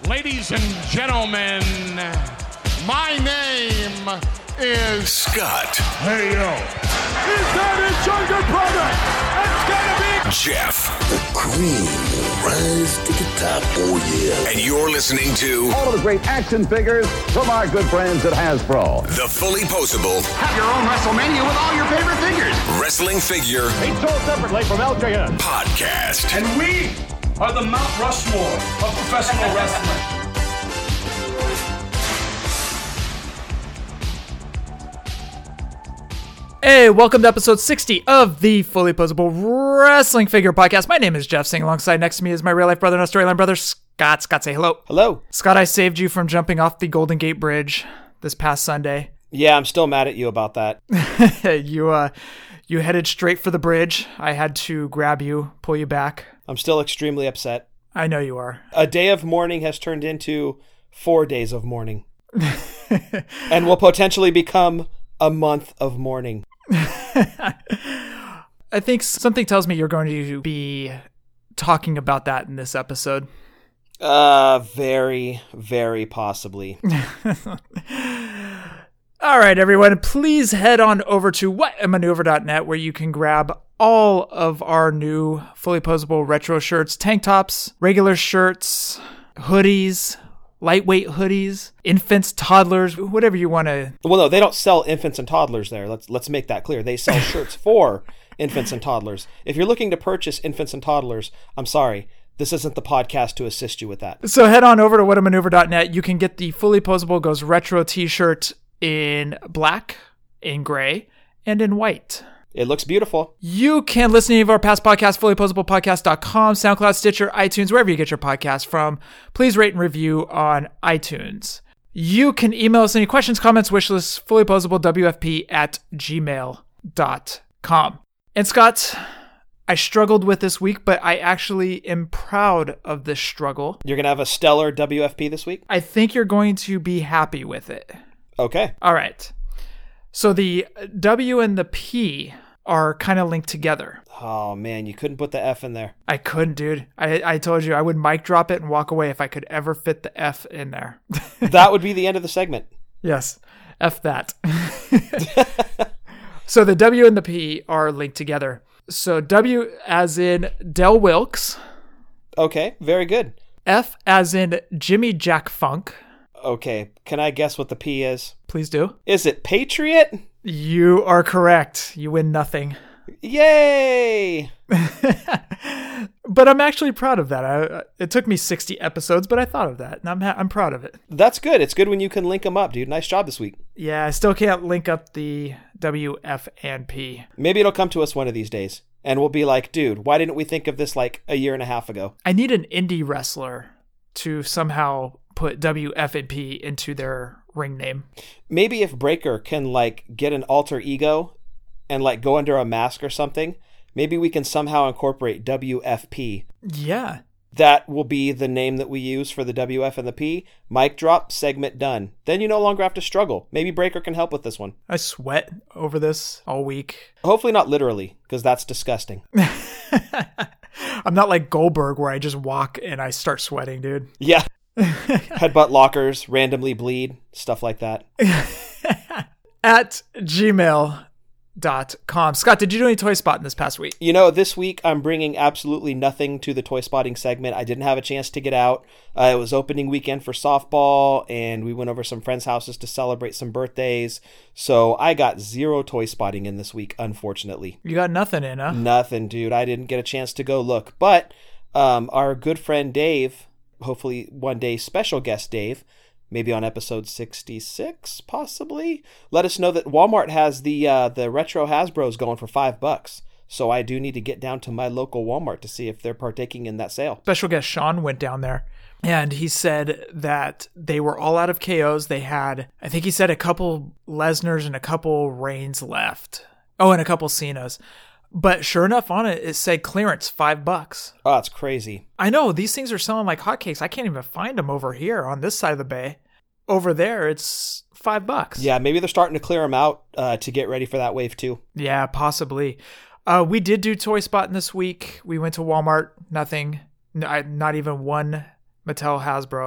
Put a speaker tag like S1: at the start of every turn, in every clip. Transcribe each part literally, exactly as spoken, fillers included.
S1: Ladies and gentlemen, my name is
S2: Scott.
S1: Hey, yo. Is that his younger brother? It's gonna be
S2: Jeff.
S3: The cream will rise to the top. Oh, yeah.
S2: And you're listening to
S4: all of the great action figures from our good friends at Hasbro.
S2: The Fully Posable.
S5: Have your own WrestleMania with all your favorite figures.
S2: Wrestling Figure.
S4: Each sold separately from L J N.
S2: Podcast.
S6: And we are the Mount Rushmore of professional wrestling.
S7: Hey, welcome to episode sixty of the Fully Posable Wrestling Figure Podcast. My name is Jeff Singh. Alongside next to me is my real-life brother and a storyline brother, Scott. Scott, say hello.
S8: Hello.
S7: Scott, I saved you from jumping off the Golden Gate Bridge this past Sunday.
S8: Yeah, I'm still mad at you about that.
S7: you uh, you headed straight for the bridge. I had to grab you, pull you back.
S8: I'm still extremely upset.
S7: I know you are.
S8: A day of mourning has turned into four days of mourning. And will potentially become a month of mourning.
S7: I think something tells me you're going to be talking about that in this episode.
S8: Uh, very, very possibly.
S7: All right, everyone, please head on over to what a maneuver dot net where you can grab all of our new Fully Posable retro shirts, tank tops, regular shirts, hoodies, lightweight hoodies, infants, toddlers, whatever you want to.
S8: Well, no, they don't sell infants and toddlers there. Let's let's make that clear. They sell shirts for infants and toddlers. If you're looking to purchase infants and toddlers, I'm sorry. This isn't the podcast to assist you with that.
S7: So head on over to what a maneuver dot net. You can get the Fully Posable Goes Retro t-shirt in black, in gray, and in white.
S8: It looks beautiful.
S7: You can listen to any of our past podcasts, fully posable podcast dot com, SoundCloud, Stitcher, iTunes, wherever you get your podcast from. Please rate and review on iTunes. You can email us any questions, comments, wish lists, fullyposableWFP at gmail dot com. And Scott, I struggled with this week, but I actually am proud of this struggle.
S8: You're going to have a stellar W F P this week?
S7: I think you're going to be happy with it.
S8: Okay.
S7: All right. So the W and the P are kind of linked together.
S8: Oh, man, you couldn't put the F in there.
S7: I couldn't, dude. I, I told you I would mic drop it and walk away if I could ever fit the F in there.
S8: That would be the end of the segment.
S7: Yes. F that. So the W and the P are linked together. So W as in Del Wilkes.
S8: Okay, very good.
S7: F as in Jimmy Jack Funk.
S8: Okay, can I guess what the P is?
S7: Please do.
S8: Is it Patriot?
S7: You are correct. You win nothing.
S8: Yay!
S7: But I'm actually proud of that. I, it took me sixty episodes, but I thought of that, and I'm ha- I'm proud of it.
S8: That's good. It's good when you can link them up, dude. Nice job this week.
S7: Yeah, I still can't link up the W, F, and P.
S8: Maybe it'll come to us one of these days, and we'll be like, dude, why didn't we think of this like a year and a half ago?
S7: I need an indie wrestler to somehow put W, F, and P into their ring name.
S8: Maybe if Breaker can like get an alter ego and like go under a mask or something, maybe we can somehow incorporate W F P.
S7: Yeah.
S8: That will be the name that we use for the W, F, and the P. Mic drop, segment done. Then you no longer have to struggle. Maybe Breaker can help with this one.
S7: I sweat over this all week.
S8: Hopefully not literally, because that's disgusting.
S7: I'm not like Goldberg where I just walk and I start sweating, dude.
S8: Yeah. Headbutt lockers, randomly bleed, stuff like that.
S7: At gmail dot com. Scott, did you do any toy spotting this past week?
S8: You know, this week I'm bringing absolutely nothing to the toy spotting segment. I didn't have a chance to get out. Uh, it was opening weekend for softball, and we went over some friends' houses to celebrate some birthdays. So I got zero toy spotting in this week, unfortunately.
S7: You got nothing in, huh?
S8: Nothing, dude. I didn't get a chance to go look. But um, our good friend Dave, hopefully one day special guest Dave, maybe on episode sixty-six, possibly, let us know that Walmart has the uh, the retro Hasbros going for five bucks. So I do need to get down to my local Walmart to see if they're partaking in that sale.
S7: Special guest Sean went down there, and he said that they were all out of K Os. They had, I think he said, a couple Lesnar's and a couple Reigns left. Oh, and a couple Cena's. But sure enough, on it, it said clearance, five bucks.
S8: Oh, that's crazy.
S7: I know. These things are selling like hotcakes. I can't even find them over here on this side of the bay. Over there, it's five bucks.
S8: Yeah, maybe they're starting to clear them out uh, to get ready for that wave too.
S7: Yeah, possibly. Uh, we did do Toy Spotting this week. We went to Walmart. Nothing. Not even one Mattel Hasbro.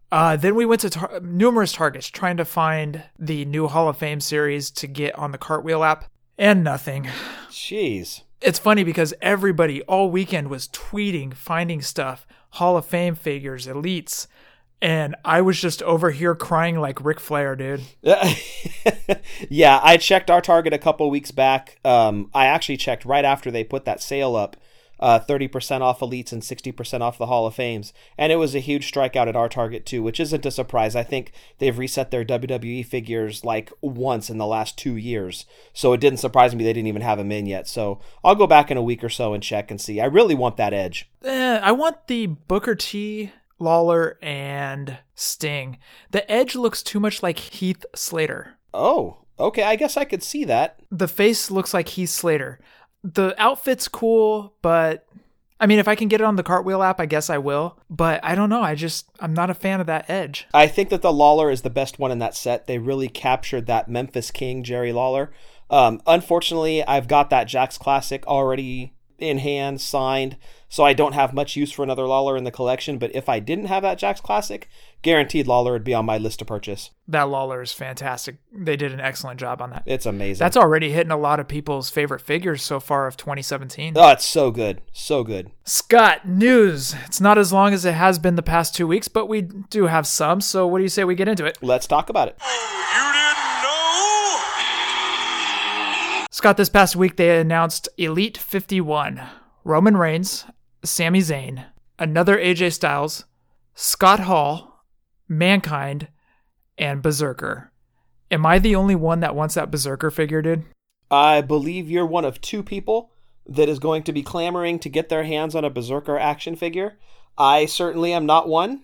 S7: Uh, then we went to tar- numerous Targets trying to find the new Hall of Fame series to get on the Cartwheel app, and nothing.
S8: Jeez.
S7: It's funny because everybody all weekend was tweeting, finding stuff, Hall of Fame figures, elites, and I was just over here crying like Ric Flair, dude.
S8: Yeah, I checked our Target a couple weeks back. Um, I actually checked right after they put that sale up, uh, thirty percent off elites and sixty percent off the Hall of Fames. And it was a huge strikeout at our Target too, which isn't a surprise. I think they've reset their W W E figures like once in the last two years. So it didn't surprise me they didn't even have them in yet. So I'll go back in a week or so and check and see. I really want that Edge.
S7: Eh, I want the Booker T, Lawler, and Sting. The Edge looks too much like Heath Slater.
S8: Oh, okay. I guess I could see that.
S7: The face looks like Heath Slater. The outfit's cool, but I mean, if I can get it on the Cartwheel app, I guess I will. But I don't know. I just, I'm not a fan of that Edge.
S8: I think that the Lawler is the best one in that set. They really captured that Memphis King, Jerry Lawler. Um, unfortunately, I've got that Jakks Classic already in hand, signed, so I don't have much use for another Lawler in the collection. But if I didn't have that Jakks Classic, guaranteed Lawler would be on my list to purchase.
S7: That Lawler is fantastic. They did an excellent job on that.
S8: It's amazing.
S7: That's already hitting a lot of people's favorite figures so far of twenty seventeen.
S8: Oh, it's so good. So good.
S7: Scott, news. It's not as long as it has been the past two weeks, but we do have some. So what do you say we get into it?
S8: Let's talk about it.
S1: You didn't know?
S7: Scott, this past week they announced Elite fifty-one. Roman Reigns, Sami Zayn, another A J Styles, Scott Hall, Mankind, and Berserker. Am I the only one that wants that Berserker figure, dude?
S8: I believe you're one of two people that is going to be clamoring to get their hands on a Berserker action figure. I certainly am not one.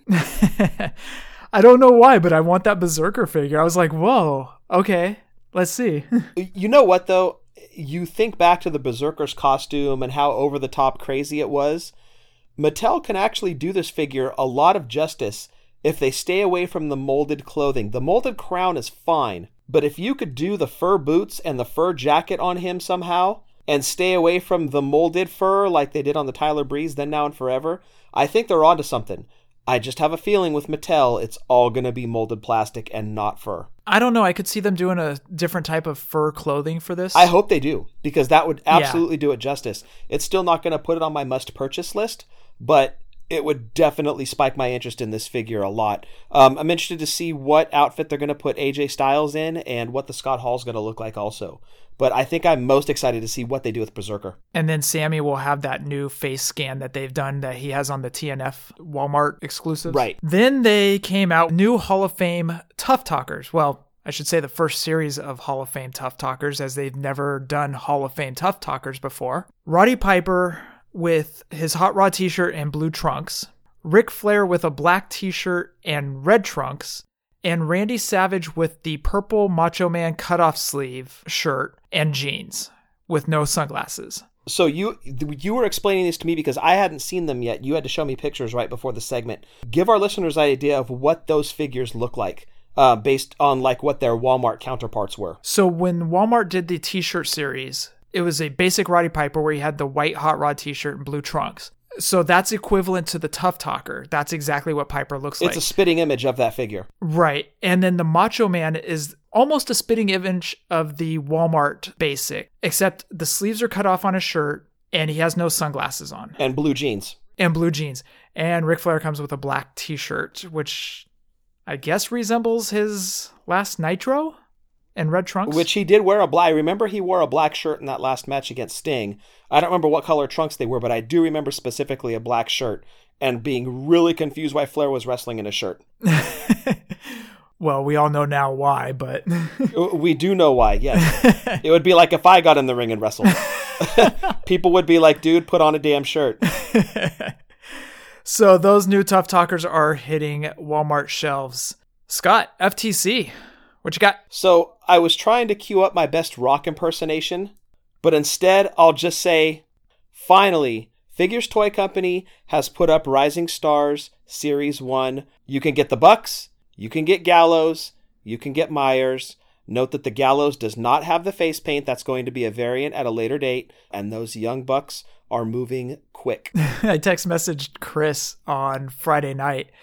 S7: I don't know why, but I want that Berserker figure. I was like, whoa, okay, let's see.
S8: You know what, though? You think back to the Berserker's costume and how over-the-top crazy it was. Mattel can actually do this figure a lot of justice if they stay away from the molded clothing. The molded crown is fine, but if you could do the fur boots and the fur jacket on him somehow and stay away from the molded fur like they did on the Tyler Breeze Then, Now, and Forever, I think they're onto something. I just have a feeling with Mattel, it's all going to be molded plastic and not fur.
S7: I don't know. I could see them doing a different type of fur clothing for this.
S8: I hope they do, because that would absolutely yeah. do it justice. It's still not going to put it on my must-purchase list, but it would definitely spike my interest in this figure a lot. Um, I'm interested to see what outfit they're going to put A J Styles in and what the Scott Hall's going to look like also. But I think I'm most excited to see what they do with Berserker.
S7: And then Sammy will have that new face scan that they've done that he has on the T N F Walmart exclusives.
S8: Right.
S7: Then they came out new Hall of Fame Tough Talkers. Well, I should say the first series of Hall of Fame Tough Talkers, as they've never done Hall of Fame Tough Talkers before. Roddy Piper with his Hot Rod t-shirt and blue trunks. Ric Flair with a black t-shirt and red trunks. And Randy Savage with the purple Macho Man cutoff sleeve shirt and jeans with no sunglasses.
S8: So you you were explaining this to me because I hadn't seen them yet. You had to show me pictures right before the segment. Give our listeners an idea of what those figures look like uh, based on like what their Walmart counterparts were.
S7: So when Walmart did the t-shirt series, it was a basic Roddy Piper where he had the white Hot Rod t-shirt and blue trunks. So that's equivalent to the Tough Talker. That's exactly what Piper looks like.
S8: It's a spitting image of that figure.
S7: Right. And then the Macho Man is almost a spitting image of the Walmart basic, except the sleeves are cut off on his shirt and he has no sunglasses on.
S8: And blue jeans.
S7: And blue jeans. And Ric Flair comes with a black t-shirt, which I guess resembles his last Nitro and red trunks.
S8: Which he did wear a black. I remember he wore a black shirt in that last match against Sting. I don't remember what color trunks they were, but I do remember specifically a black shirt and being really confused why Flair was wrestling in a shirt.
S7: Well, we all know now why, but...
S8: We do know why, yes. It would be like if I got in the ring and wrestled. People would be like, dude, put on a damn shirt.
S7: So those new Tough Talkers are hitting Walmart shelves. Scott, F T C, what you got?
S8: So I was trying to queue up my best Rock impersonation, but instead I'll just say, finally, Figures Toy Company has put up Rising Stars Series one. You can get the Bucks, you can get Gallows, you can get Myers. Note that the Gallows does not have the face paint. That's going to be a variant at a later date. And those young bucks are moving quick.
S7: I text messaged Chris on Friday night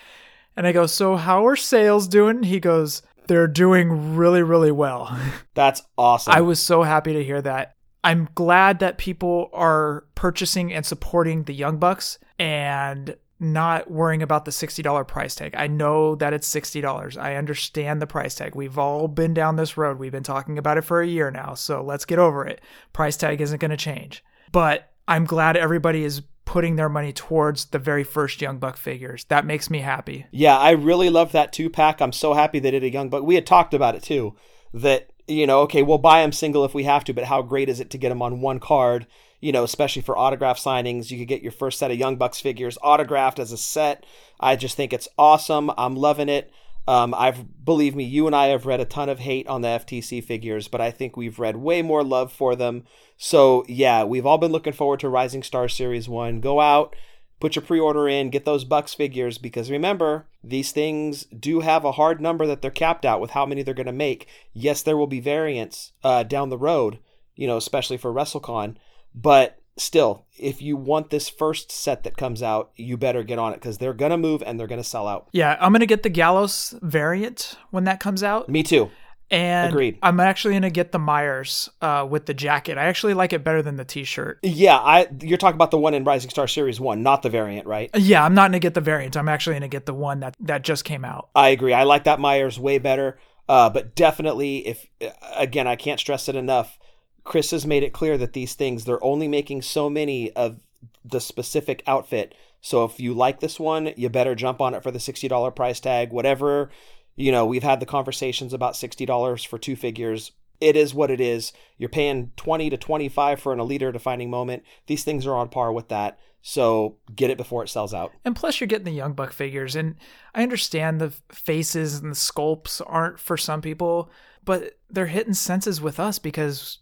S7: And I go, so how are sales doing? He goes, they're doing really, really well.
S8: That's awesome.
S7: I was so happy to hear that. I'm glad that people are purchasing and supporting the Young Bucks and not worrying about the sixty dollars price tag. I know that it's sixty dollars. I understand the price tag. We've all been down this road. We've been talking about it for a year now, so let's get over it. Price tag isn't going to change. But I'm glad everybody is putting their money towards the very first Young Buck figures. That makes me happy.
S8: Yeah, I really love that two-pack. I'm so happy they did a Young Buck. We had talked about it too, that, you know, okay, we'll buy them single if we have to, but how great is it to get them on one card? You know, especially for autograph signings, you could get your first set of Young Bucks figures autographed as a set. I just think it's awesome. I'm loving it. Um, I've believe me, you and I have read a ton of hate on the F T C figures, but I think we've read way more love for them. So yeah, we've all been looking forward to Rising Star Series one. Go out, put your pre-order in, get those Bucks figures, because remember, these things do have a hard number that they're capped out with how many they're going to make. Yes, there will be variants uh, down the road, you know, especially for WrestleCon. But still, if you want this first set that comes out, you better get on it because they're going to move and they're going to sell out.
S7: Yeah, I'm going to get the Gallows variant when that comes out.
S8: Me too.
S7: And
S8: agreed.
S7: I'm actually going to get the Myers uh, with the jacket. I actually like it better than the t-shirt.
S8: Yeah, I. You're talking about the one in Rising Star Series one, not the variant, right?
S7: Yeah, I'm not going to get the variant. I'm actually going to get the one that, that just came out.
S8: I agree. I like that Myers way better. Uh, but definitely, if again, I can't stress it enough, Chris has made it clear that these things, they're only making so many of the specific outfit. So if you like this one, you better jump on it for the sixty dollars price tag. Whatever, you know, we've had the conversations about sixty dollars for two figures. It is what it is. You're paying twenty to twenty-five for an Elite or Defining Moment. These things are on par with that. So get it before it sells out.
S7: And plus you're getting the Young Buck figures. And I understand the faces and the sculpts aren't for some people, but they're hitting senses with us because...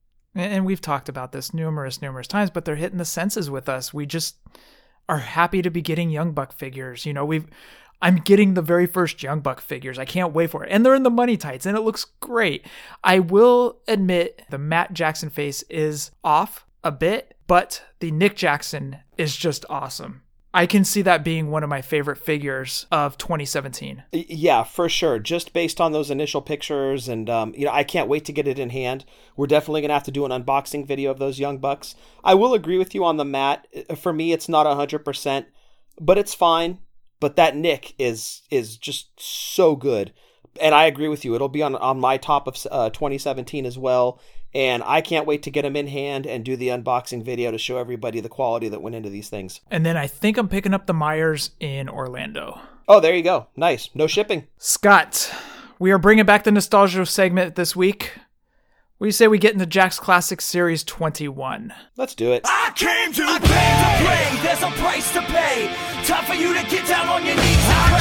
S7: And we've talked about this numerous, numerous times, but they're hitting the senses with us. We just are happy to be getting Young Buck figures. You know, we've, I'm getting the very first Young Buck figures. I can't wait for it. And they're in the money tights and it looks great. I will admit the Matt Jackson face is off a bit, but the Nick Jackson is just awesome. I can see that being one of my favorite figures of twenty seventeen.
S8: Yeah, for sure. Just based on those initial pictures, and um, you know, I can't wait to get it in hand. We're definitely gonna have to do an unboxing video of those Young Bucks. I will agree with you on the Matt. For me, it's not a hundred percent, but it's fine. But that Nick is is just so good, and I agree with you. It'll be on on my top of uh, twenty seventeen as well. And I can't wait to get them in hand and do the unboxing video to show everybody the quality that went into these things.
S7: And then I think I'm picking up the Myers in Orlando.
S8: Oh, there you go. Nice. No shipping.
S7: Scott, we are bringing back the nostalgia segment this week. What do you say we get into Jack's Classic Series twenty-one?
S8: Let's do it.
S1: I came to
S9: I came to play. There's a price to pay. Time for you to get down on your knees and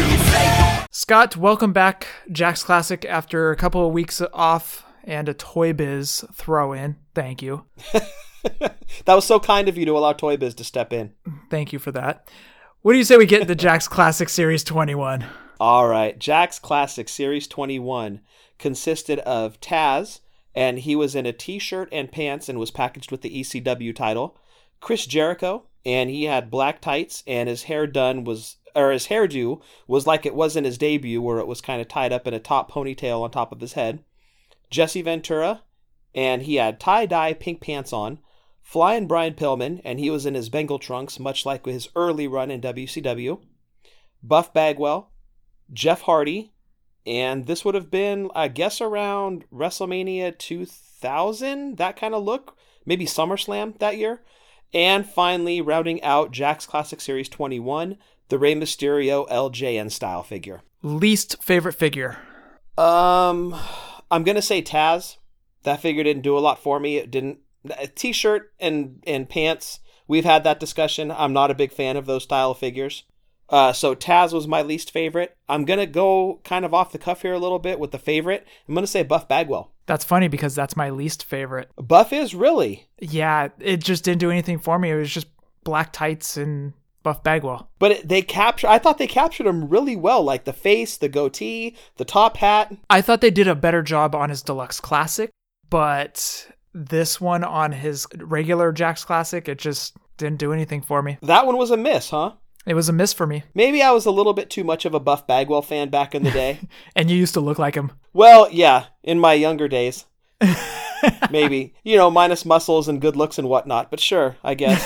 S9: pray.
S7: Scott, welcome back. Jack's Classic after a couple of weeks off. And a Toy Biz throw in. Thank you.
S8: That was so kind of you to allow Toy Biz to step in.
S7: Thank you for that. What do you say we get into Jack's Classic Series twenty-one?
S8: All right. Jack's Classic Series twenty-one consisted of Taz, and he was in a t-shirt and pants and was packaged with the E C W title. Chris Jericho, and he had black tights, and his hair done was, or his hairdo was like it was in his debut, where it was kind of tied up in a top ponytail on top of his head. Jesse Ventura, and he had tie-dye pink pants on. Flying Brian Pillman, and he was in his Bengal trunks, much like his early run in W C W. Buff Bagwell, Jeff Hardy, and this would have been, I guess, around WrestleMania two thousand, that kind of look. Maybe SummerSlam that year. And finally, rounding out Jack's Classic Series twenty-one, the Rey Mysterio L J N style figure.
S7: Least favorite figure?
S8: Um... I'm going to say Taz. That figure didn't do a lot for me. It didn't. A t-shirt and, and pants, we've had that discussion. I'm not a big fan of those style of figures. Uh, so Taz was my least favorite. I'm going to go kind of off the cuff here a little bit with the favorite. I'm going to say Buff Bagwell.
S7: That's funny because that's my least favorite.
S8: Buff is really?
S7: Yeah, it just didn't do anything for me. It was just black tights and Buff Bagwell.
S8: But it, they capture. I thought they captured him really well, like the face, the goatee, the top hat.
S7: I thought they did a better job on his Deluxe Classic, but this one on his regular Jack's Classic, it just didn't do anything for me.
S8: That one was a miss, huh?
S7: It was a miss for me.
S8: Maybe I was a little bit too much of a Buff Bagwell fan back in the day.
S7: And you used to look like him.
S8: Well, yeah, in my younger days. Maybe. You know, minus muscles and good looks and whatnot, but sure, I guess.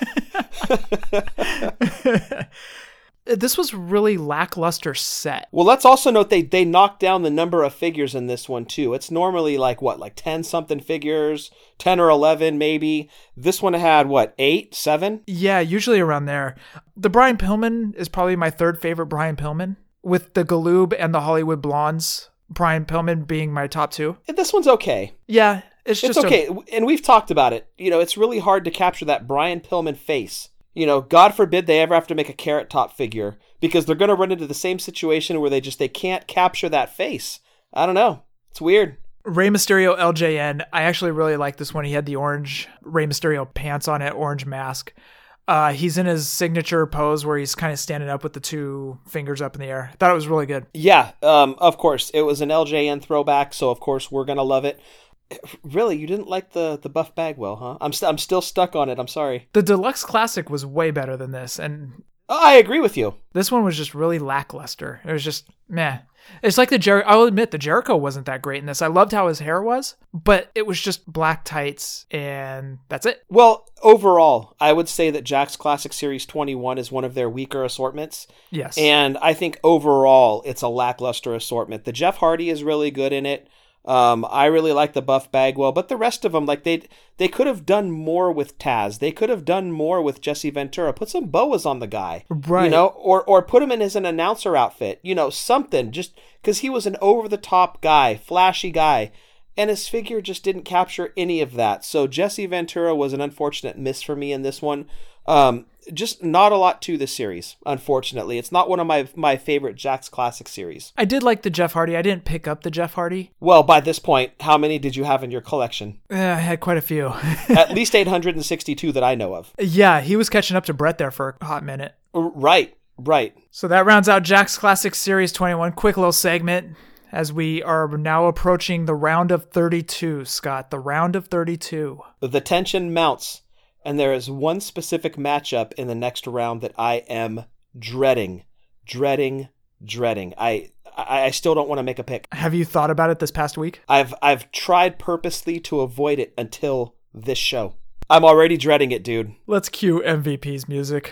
S7: This was really lackluster set.
S8: Well, let's also note they they knocked down the number of figures in this one too. It's normally like what, like ten something figures, ten or eleven maybe. This one had what, eight, seven?
S7: Yeah, usually around there. The Brian Pillman is probably my third favorite Brian Pillman, with the Galoob and the Hollywood Blondes. Brian Pillman being my top two.
S8: This one's okay.
S7: Yeah, it's just
S8: it's okay. okay. And we've talked about it. You know, it's really hard to capture that Brian Pillman face. You know, God forbid they ever have to make a Carrot Top figure, because they're going to run into the same situation where they just, they can't capture that face. I don't know. It's weird.
S7: Rey Mysterio L J N. I actually really like this one. He had the orange Rey Mysterio pants on it, orange mask. Uh, he's in his signature pose where he's kind of standing up with the two fingers up in the air. I thought it was really good.
S8: Yeah, um, of course. It was an L J N throwback, so of course we're going to love it. Really, you didn't like the, the Buff Bagwell, huh? I'm st- I'm still stuck on it. I'm sorry.
S7: The Deluxe Classic was way better than this, and
S8: I agree with you.
S7: This one was just really lackluster. It was just meh. It's like the Jer- I'll admit the Jericho wasn't that great in this. I loved how his hair was, but it was just black tights, and that's it.
S8: Well, overall, I would say that Jakks Classic Series twenty-one is one of their weaker assortments.
S7: Yes,
S8: and I think overall it's a lackluster assortment. The Jeff Hardy is really good in it. Um, I really like the Buff Bagwell, but the rest of them, like they they could have done more with Taz. They could have done more with Jesse Ventura. Put some boas on the guy,
S7: right?
S8: You know, or or put him in as an announcer outfit. You know, something, just because he was an over the top guy, flashy guy, and his figure just didn't capture any of that. So Jesse Ventura was an unfortunate miss for me in this one. Um, just not a lot to the series, unfortunately. It's not one of my my favorite Jakks Classic series.
S7: I did like the Jeff Hardy. I didn't pick up the Jeff Hardy.
S8: Well, by this point, how many did you have in your collection?
S7: Uh, I had quite a few.
S8: At least eight hundred sixty-two that I know of.
S7: Yeah, he was catching up to Brett there for a hot minute.
S8: Right, right.
S7: So that rounds out Jakks Classic Series twenty-one. Quick little segment as we are now approaching the round of thirty-two, Scott. The round of thirty-two.
S8: The tension mounts. And there is one specific matchup in the next round that I am dreading, dreading, dreading. I I, I still don't want to make a pick.
S7: Have you thought about it this past week?
S8: I've I've tried purposely to avoid it until this show. I'm already dreading it, dude.
S7: Let's cue M V P's music.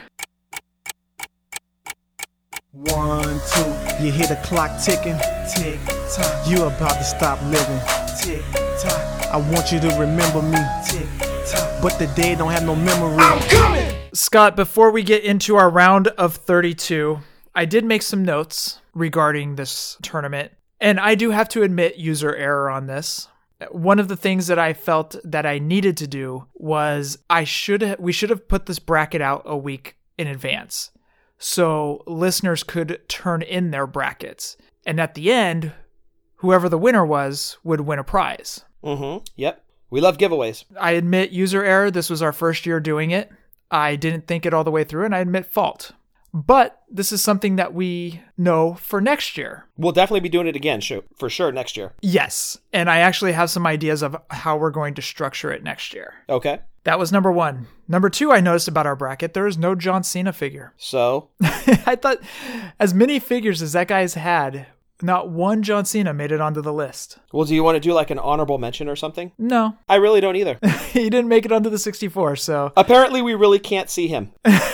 S10: One, two, you hear the clock ticking. Tick tock. You about to stop living. Tick tock. I want you to remember me. Tick. But the day don't have no memory. I'm coming!
S7: Scott, before we get into our round of thirty-two, I did make some notes regarding this tournament, and I do have to admit user error on this. One of the things that I felt that I needed to do was I should ha- we should have put this bracket out a week in advance so listeners could turn in their brackets, and at the end, whoever the winner was would win a prize.
S8: Mm-hmm. Yep. We love giveaways.
S7: I admit user error. This was our first year doing it. I didn't think it all the way through, and I admit fault. But this is something that we know for next year.
S8: We'll definitely be doing it again, for sure, next year.
S7: Yes, and I actually have some ideas of how we're going to structure it next year.
S8: Okay.
S7: That was number one. Number two, I noticed about our bracket, there is no John Cena figure.
S8: So?
S7: I thought as many figures as that guy's had, not one John Cena made it onto the list.
S8: Well, do you want to do like an honorable mention or something?
S7: No.
S8: I really don't either.
S7: He didn't make it onto the sixty-four, so...
S8: Apparently, we really can't see him.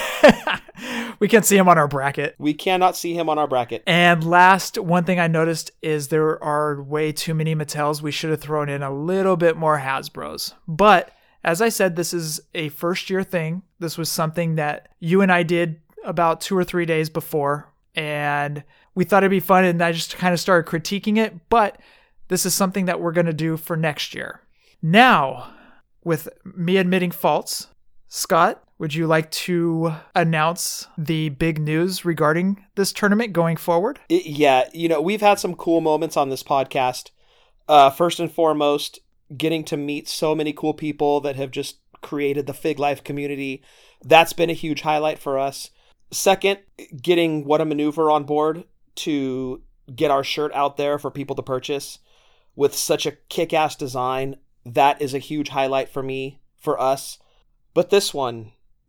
S7: We can't see him on our bracket.
S8: We cannot see him on our bracket.
S7: And last, one thing I noticed is there are way too many Mattels. We should have thrown in a little bit more Hasbros. But, as I said, this is a first-year thing. This was something that you and I did about two or three days before, and we thought it'd be fun, and I just kind of started critiquing it, but this is something that we're going to do for next year. Now, with me admitting faults, Scott, would you like to announce the big news regarding this tournament going forward?
S8: It, yeah, you know, we've had some cool moments on this podcast. Uh, first and foremost, getting to meet so many cool people that have just created the Fig Life community. That's been a huge highlight for us. Second, getting What a Maneuver on board to get our shirt out there for people to purchase with such a kick-ass design. That is a huge highlight for me, for us. But this one,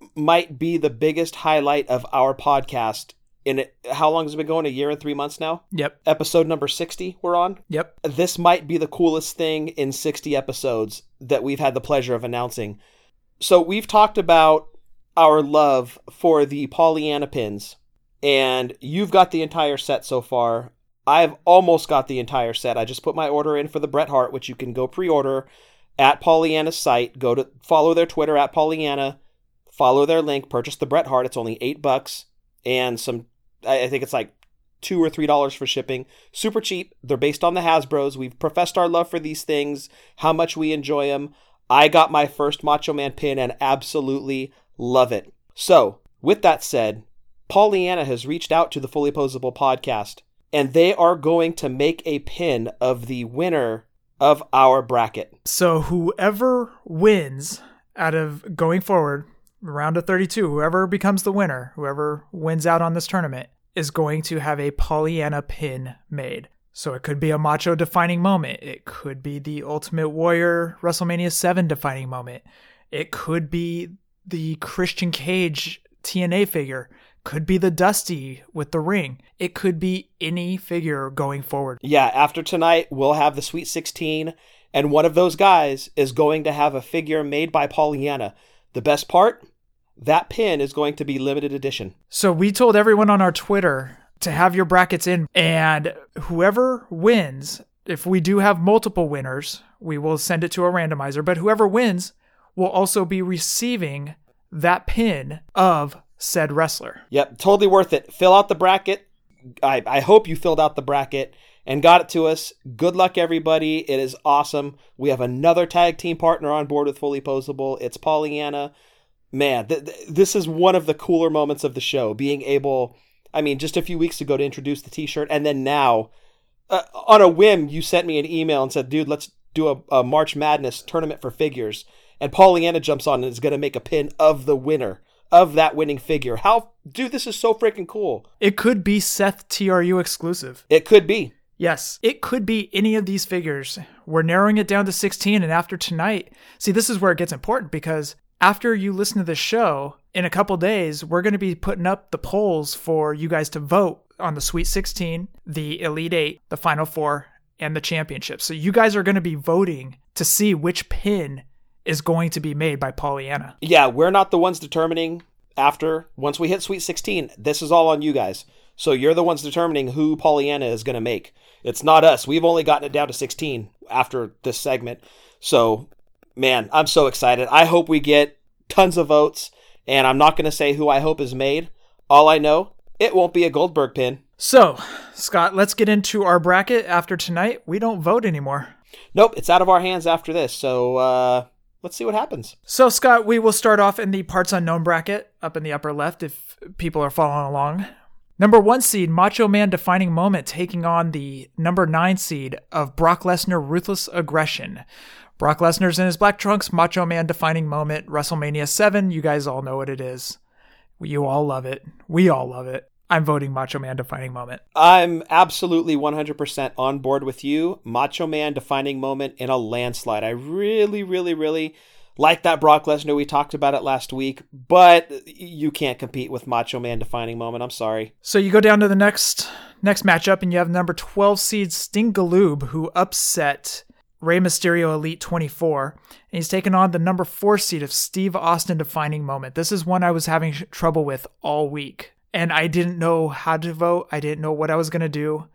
S8: might be the biggest highlight of our podcast. In it, how long has it been going? A year and three months now?
S7: Yep.
S8: Episode number sixty we're on?
S7: Yep.
S8: This might be the coolest thing in sixty episodes that we've had the pleasure of announcing. So we've talked about our love for the Pollyanna pins, and you've got the entire set so far. I've almost got the entire set. I just put my order in for the Bret Hart, which you can go pre-order at Pollyanna's site. Go to follow their Twitter at Pollyanna, follow their link, purchase the Bret Hart. It's only eight bucks and some, I think it's like two or three dollars for shipping. Super cheap. They're based on the Hasbros. We've professed our love for these things, how much we enjoy them. I got my first Macho Man pin and absolutely love it. So with that said, Pollyanna has reached out to the Fully Posable podcast, and they are going to make a pin of the winner of our bracket.
S7: So whoever wins out of going forward, round of thirty-two, whoever becomes the winner, whoever wins out on this tournament, is going to have a Pollyanna pin made. So it could be a Macho defining moment. It could be the Ultimate Warrior WrestleMania seven defining moment. It could be the Christian Cage T N A figure. Could be the Dusty with the ring. It could be any figure going forward.
S8: Yeah, after tonight, we'll have the Sweet sixteen, and one of those guys is going to have a figure made by Pollyanna. The best part? That pin is going to be limited edition.
S7: So we told everyone on our Twitter to have your brackets in, and whoever wins, if we do have multiple winners, we will send it to a randomizer, but whoever wins will also be receiving that pin of said wrestler.
S8: Yep, totally worth it. Fill out the bracket. I, I hope you filled out the bracket and got it to us. Good luck, everybody. It is awesome. We have another tag team partner on board with Fully Posable. It's Pollyanna. Man, th- th- this is one of the cooler moments of the show, being able, I mean, just a few weeks ago to introduce the t-shirt, and then now, uh, on a whim, you sent me an email and said, dude, let's do a, a March Madness tournament for figures. And Pollyanna jumps on and is going to make a pin of the winner of that winning figure. How, dude, this is so freaking cool.
S7: It could be Seth T R U exclusive.
S8: It could be.
S7: Yes, it could be any of these figures. We're narrowing it down to sixteen, and after tonight, see, this is where it gets important, because after you listen to the show, in a couple days, we're going to be putting up the polls for you guys to vote on the Sweet sixteen, the Elite Eight, the Final Four, and the Championship. So you guys are going to be voting to see which pin is going to be made by Pollyanna.
S8: Yeah, we're not the ones determining after. Once we hit Sweet sixteen, this is all on you guys. So you're the ones determining who Pollyanna is going to make. It's not us. We've only gotten it down to sixteen after this segment. So, man, I'm so excited. I hope we get tons of votes, and I'm not going to say who I hope is made. All I know, it won't be a Goldberg pin.
S7: So, Scott, let's get into our bracket. After tonight, we don't vote anymore.
S8: Nope, it's out of our hands after this. So, uh... let's see what happens.
S7: So, Scott, we will start off in the Parts Unknown bracket up in the upper left if people are following along. Number one seed, Macho Man Defining Moment, taking on the number nine seed of Brock Lesnar Ruthless Aggression. Brock Lesnar's in his black trunks, Macho Man Defining Moment, WrestleMania seven. You guys all know what it is. You all love it. We all love it. I'm voting Macho Man Defining Moment.
S8: I'm absolutely one hundred percent on board with you. Macho Man Defining Moment in a landslide. I really, really, really like that Brock Lesnar. We talked about it last week, but you can't compete with Macho Man Defining Moment. I'm sorry.
S7: So you go down to the next next matchup, and you have number twelve seed Sting Galoob, who upset Rey Mysterio Elite twenty-four, and he's taken on the number four seed of Steve Austin Defining Moment. This is one I was having trouble with all week. And I didn't know how to vote. I didn't know what I was going to do.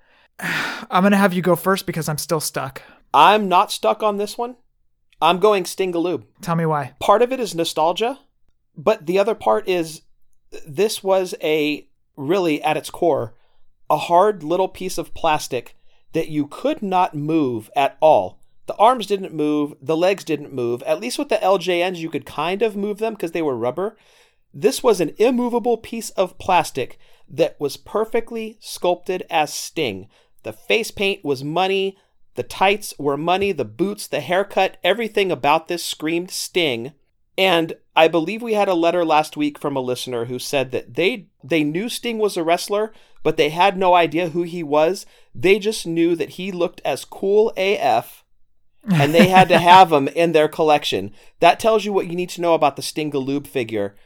S7: I'm going to have you go first because I'm still stuck.
S8: I'm not stuck on this one. I'm going Sting Galoob.
S7: Tell me why.
S8: Part of it is nostalgia, but the other part is this was a, really at its core, a hard little piece of plastic that you could not move at all. The arms didn't move. The legs didn't move. At least with the L J Ns, you could kind of move them because they were rubber. This was an immovable piece of plastic that was perfectly sculpted as Sting. The face paint was money. The tights were money. The boots, the haircut, everything about this screamed Sting. And I believe we had a letter last week from a listener who said that they they knew Sting was a wrestler, but they had no idea who he was. They just knew that he looked as cool A F, and they had to have him in their collection. That tells you what you need to know about the Sting Galoob figure.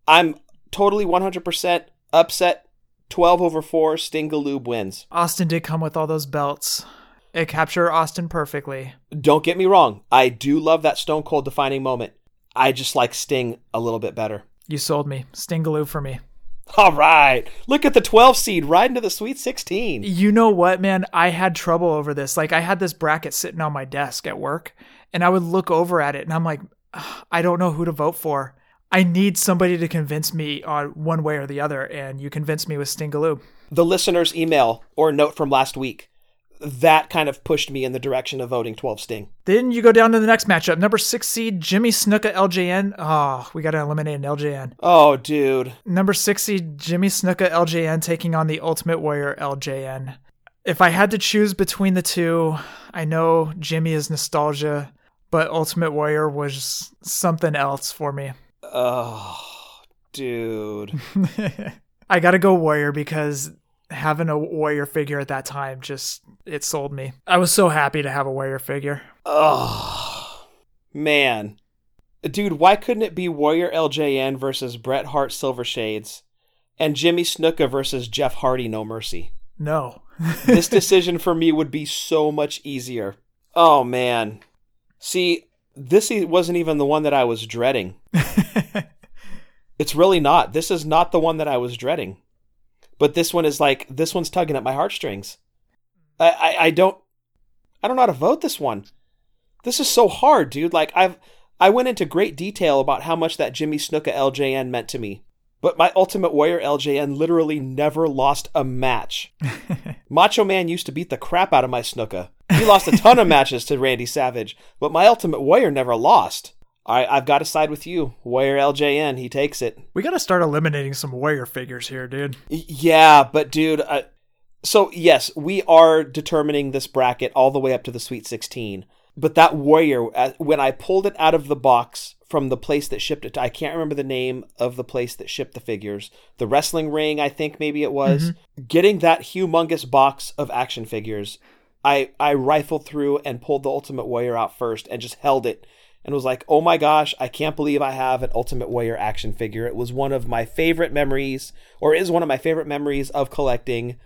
S8: I'm totally one hundred percent upset. twelve over four, Sting Galoob wins.
S7: Austin did come with all those belts. It captured Austin perfectly.
S8: Don't get me wrong. I do love that Stone Cold defining moment. I just like Sting a little bit better.
S7: You sold me. Sting Galoob for me.
S8: All right. Look at the twelve seed right into the Sweet sixteen.
S7: You know what, man? I had trouble over this. Like, I had this bracket sitting on my desk at work, and I would look over at it, and I'm like, I don't know who to vote for. I need somebody to convince me on one way or the other, and you convinced me with Sting Galoob.
S8: The listener's email or note from last week, that kind of pushed me in the direction of voting twelve Sting.
S7: Then you go down to the next matchup. Number six seed, Jimmy Snuka L J N. Oh, we got to eliminate an L J N.
S8: Oh, dude.
S7: Number six seed, Jimmy Snuka L J N taking on the Ultimate Warrior L J N. If I had to choose between the two, I know Jimmy is nostalgia, but Ultimate Warrior was something else for me.
S8: Oh, dude.
S7: I got to go Warrior because having a Warrior figure at that time just, it sold me. I was so happy to have a Warrior figure.
S8: Oh, man. Dude, why couldn't it be Warrior L J N versus Bret Hart Silver Shades and Jimmy Snuka versus Jeff Hardy No Mercy?
S7: No.
S8: This decision for me would be so much easier. Oh, man. See, this wasn't even the one that I was dreading. It's really not. This is not the one that I was dreading. But this one is like, this one's tugging at my heartstrings. I, I, I don't, I don't know how to vote this one. This is so hard, dude. Like I've, I went into great detail about how much that Jimmy Snuka L J N meant to me. But my Ultimate Warrior L J N literally never lost a match. Macho Man used to beat the crap out of my Snuka. He lost a ton of matches to Randy Savage, but my Ultimate Warrior never lost. All right, I've got to side with you. Warrior L J N, he takes it.
S7: We got to start eliminating some Warrior figures here, dude.
S8: Yeah, but dude, uh, so yes, we are determining this bracket all the way up to the Sweet sixteen. But that Warrior, uh, when I pulled it out of the box from the place that shipped it, to, I can't remember the name of the place that shipped the figures. The Wrestling Ring, I think maybe it was. Mm-hmm. Getting that humongous box of action figures, I, I rifled through and pulled the Ultimate Warrior out first and just held it. And was like, oh my gosh, I can't believe I have an Ultimate Warrior action figure. It was one of my favorite memories, or is one of my favorite memories of collecting.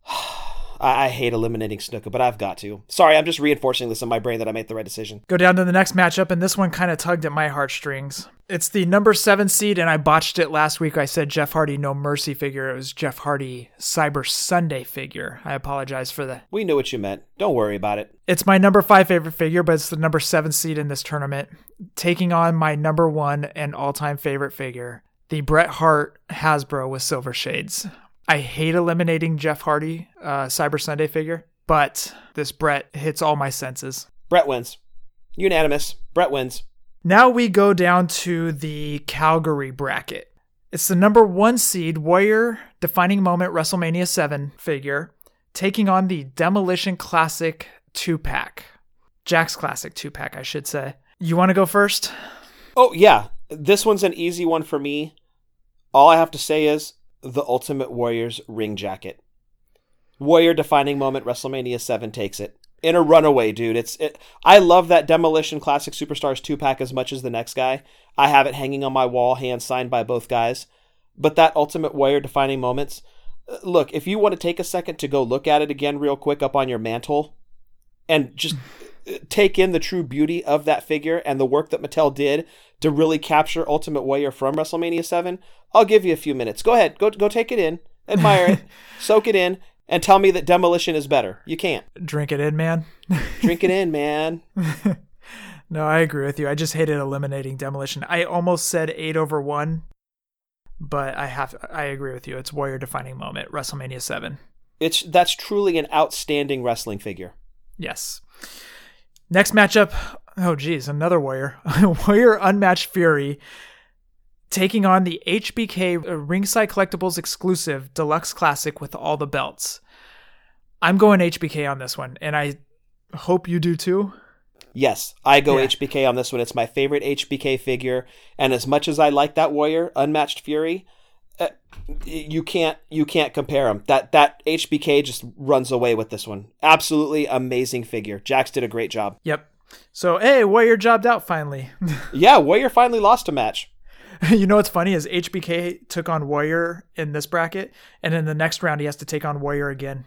S8: I, I hate eliminating Snuka, but I've got to. Sorry, I'm just reinforcing this in my brain that I made the right decision.
S7: Go down to the next matchup, and this one kind of tugged at my heartstrings. It's the number seven seed, and I botched it last week. I said Jeff Hardy No Mercy figure. It was Jeff Hardy Cyber Sunday figure. I apologize for that.
S8: We knew what you meant. Don't worry about it.
S7: It's my number five favorite figure, but it's the number seven seed in this tournament, taking on my number one and all-time favorite figure, the Bret Hart Hasbro with Silver Shades. I hate eliminating Jeff Hardy uh, Cyber Sunday figure, but this Bret hits all my senses.
S8: Bret wins. Unanimous. Bret wins.
S7: Now we go down to the Calgary bracket. It's the number one seed Warrior Defining Moment WrestleMania seven figure taking on the Demolition Classic two-pack. Jack's Classic two-pack, I should say. You want to go first?
S8: Oh, yeah. This one's an easy one for me. All I have to say is the Ultimate Warrior's ring jacket. Warrior Defining Moment WrestleMania seven takes it. In a runaway, dude. It's it, I love that Demolition Classic Superstars two-pack as much as the next guy. I have it hanging on my wall, hand signed by both guys. But that Ultimate Warrior Defining Moments, look, if you want to take a second to go look at it again real quick up on your mantle and just take in the true beauty of that figure and the work that Mattel did to really capture Ultimate Warrior from WrestleMania seven, I'll give you a few minutes. Go ahead. Go, go take it in. Admire it. Soak it in. And tell me that Demolition is better. You can't.
S7: Drink it in, man.
S8: Drink it in, man.
S7: No, I agree with you. I just hated eliminating Demolition. I almost said eight over one, but I have. I agree with you. It's Warrior Defining Moment, WrestleMania seven.
S8: It's that's truly an outstanding wrestling figure.
S7: Yes. Next matchup. Oh, geez, another Warrior. Warrior Unmatched Fury taking on the H B K Ringside Collectibles exclusive Deluxe Classic with all the belts. I'm going H B K on this one, and I hope you do too.
S8: Yes, I go
S7: yeah.
S8: H B K on this one. It's my favorite H B K figure, and as much as I like that Warrior Unmatched Fury, uh, you can't you can't compare them. That that H B K just runs away with this one. Absolutely amazing figure. Jax did a great job.
S7: Yep. So, hey, Warrior jobbed out finally.
S8: Yeah, Warrior finally lost a match.
S7: You know what's funny is H B K took on Warrior in this bracket, and in the next round he has to take on Warrior again.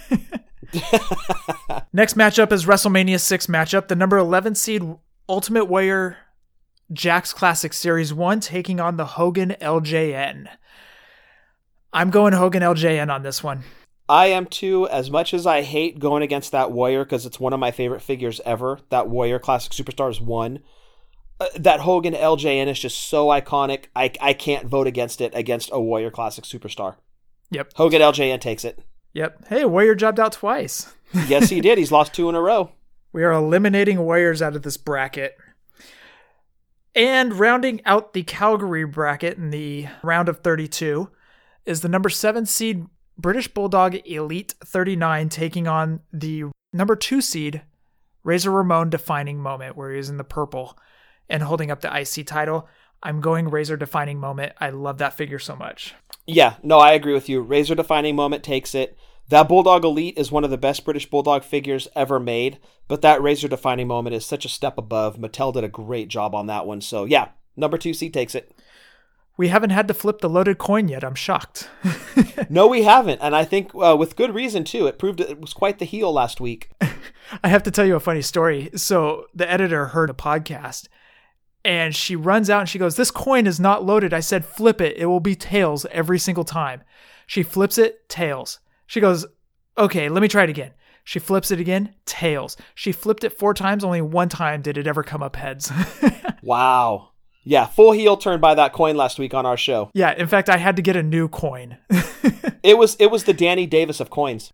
S7: Next matchup is WrestleMania six matchup. The number eleven seed Ultimate Warrior Jax Classic Series one taking on the Hogan L J N. I'm going Hogan L J N on this one.
S8: I am too, as much as I hate going against that Warrior because it's one of my favorite figures ever. That Warrior Classic Superstars one. Uh, that Hogan L J N is just so iconic. I, I can't vote against it against a Warrior Classic Superstar.
S7: Yep.
S8: Hogan L J N takes it.
S7: Yep. Hey, Warrior jobbed out twice.
S8: Yes, he did. He's lost two in a row.
S7: We are eliminating Warriors out of this bracket. And rounding out the Calgary bracket in the round of thirty-two is the number seven seed British Bulldog Elite thirty-nine taking on the number two seed Razor Ramon Defining Moment, where he's in the purple and holding up the I C title. I'm going Razor Defining Moment. I love that figure so much.
S8: Yeah, no, I agree with you. Razor Defining Moment takes it. That Bulldog Elite is one of the best British Bulldog figures ever made, but that Razor Defining Moment is such a step above. Mattel did a great job on that one. So yeah, number two seed takes it.
S7: We haven't had to flip the loaded coin yet. I'm shocked.
S8: No, we haven't. And I think uh, with good reason, too. It proved it was quite the heel last week.
S7: I have to tell you a funny story. So the editor heard a podcast, and she runs out and she goes, "This coin is not loaded." I said, "Flip it. It will be tails every single time." She flips it, tails. She goes, "Okay, let me try it again." She flips it again, tails. She flipped it four times. Only one time did it ever come up heads.
S8: Wow. Yeah, full heel turn by that coin last week on our show.
S7: Yeah, in fact, I had to get a new coin.
S8: It was it was the Danny Davis of coins.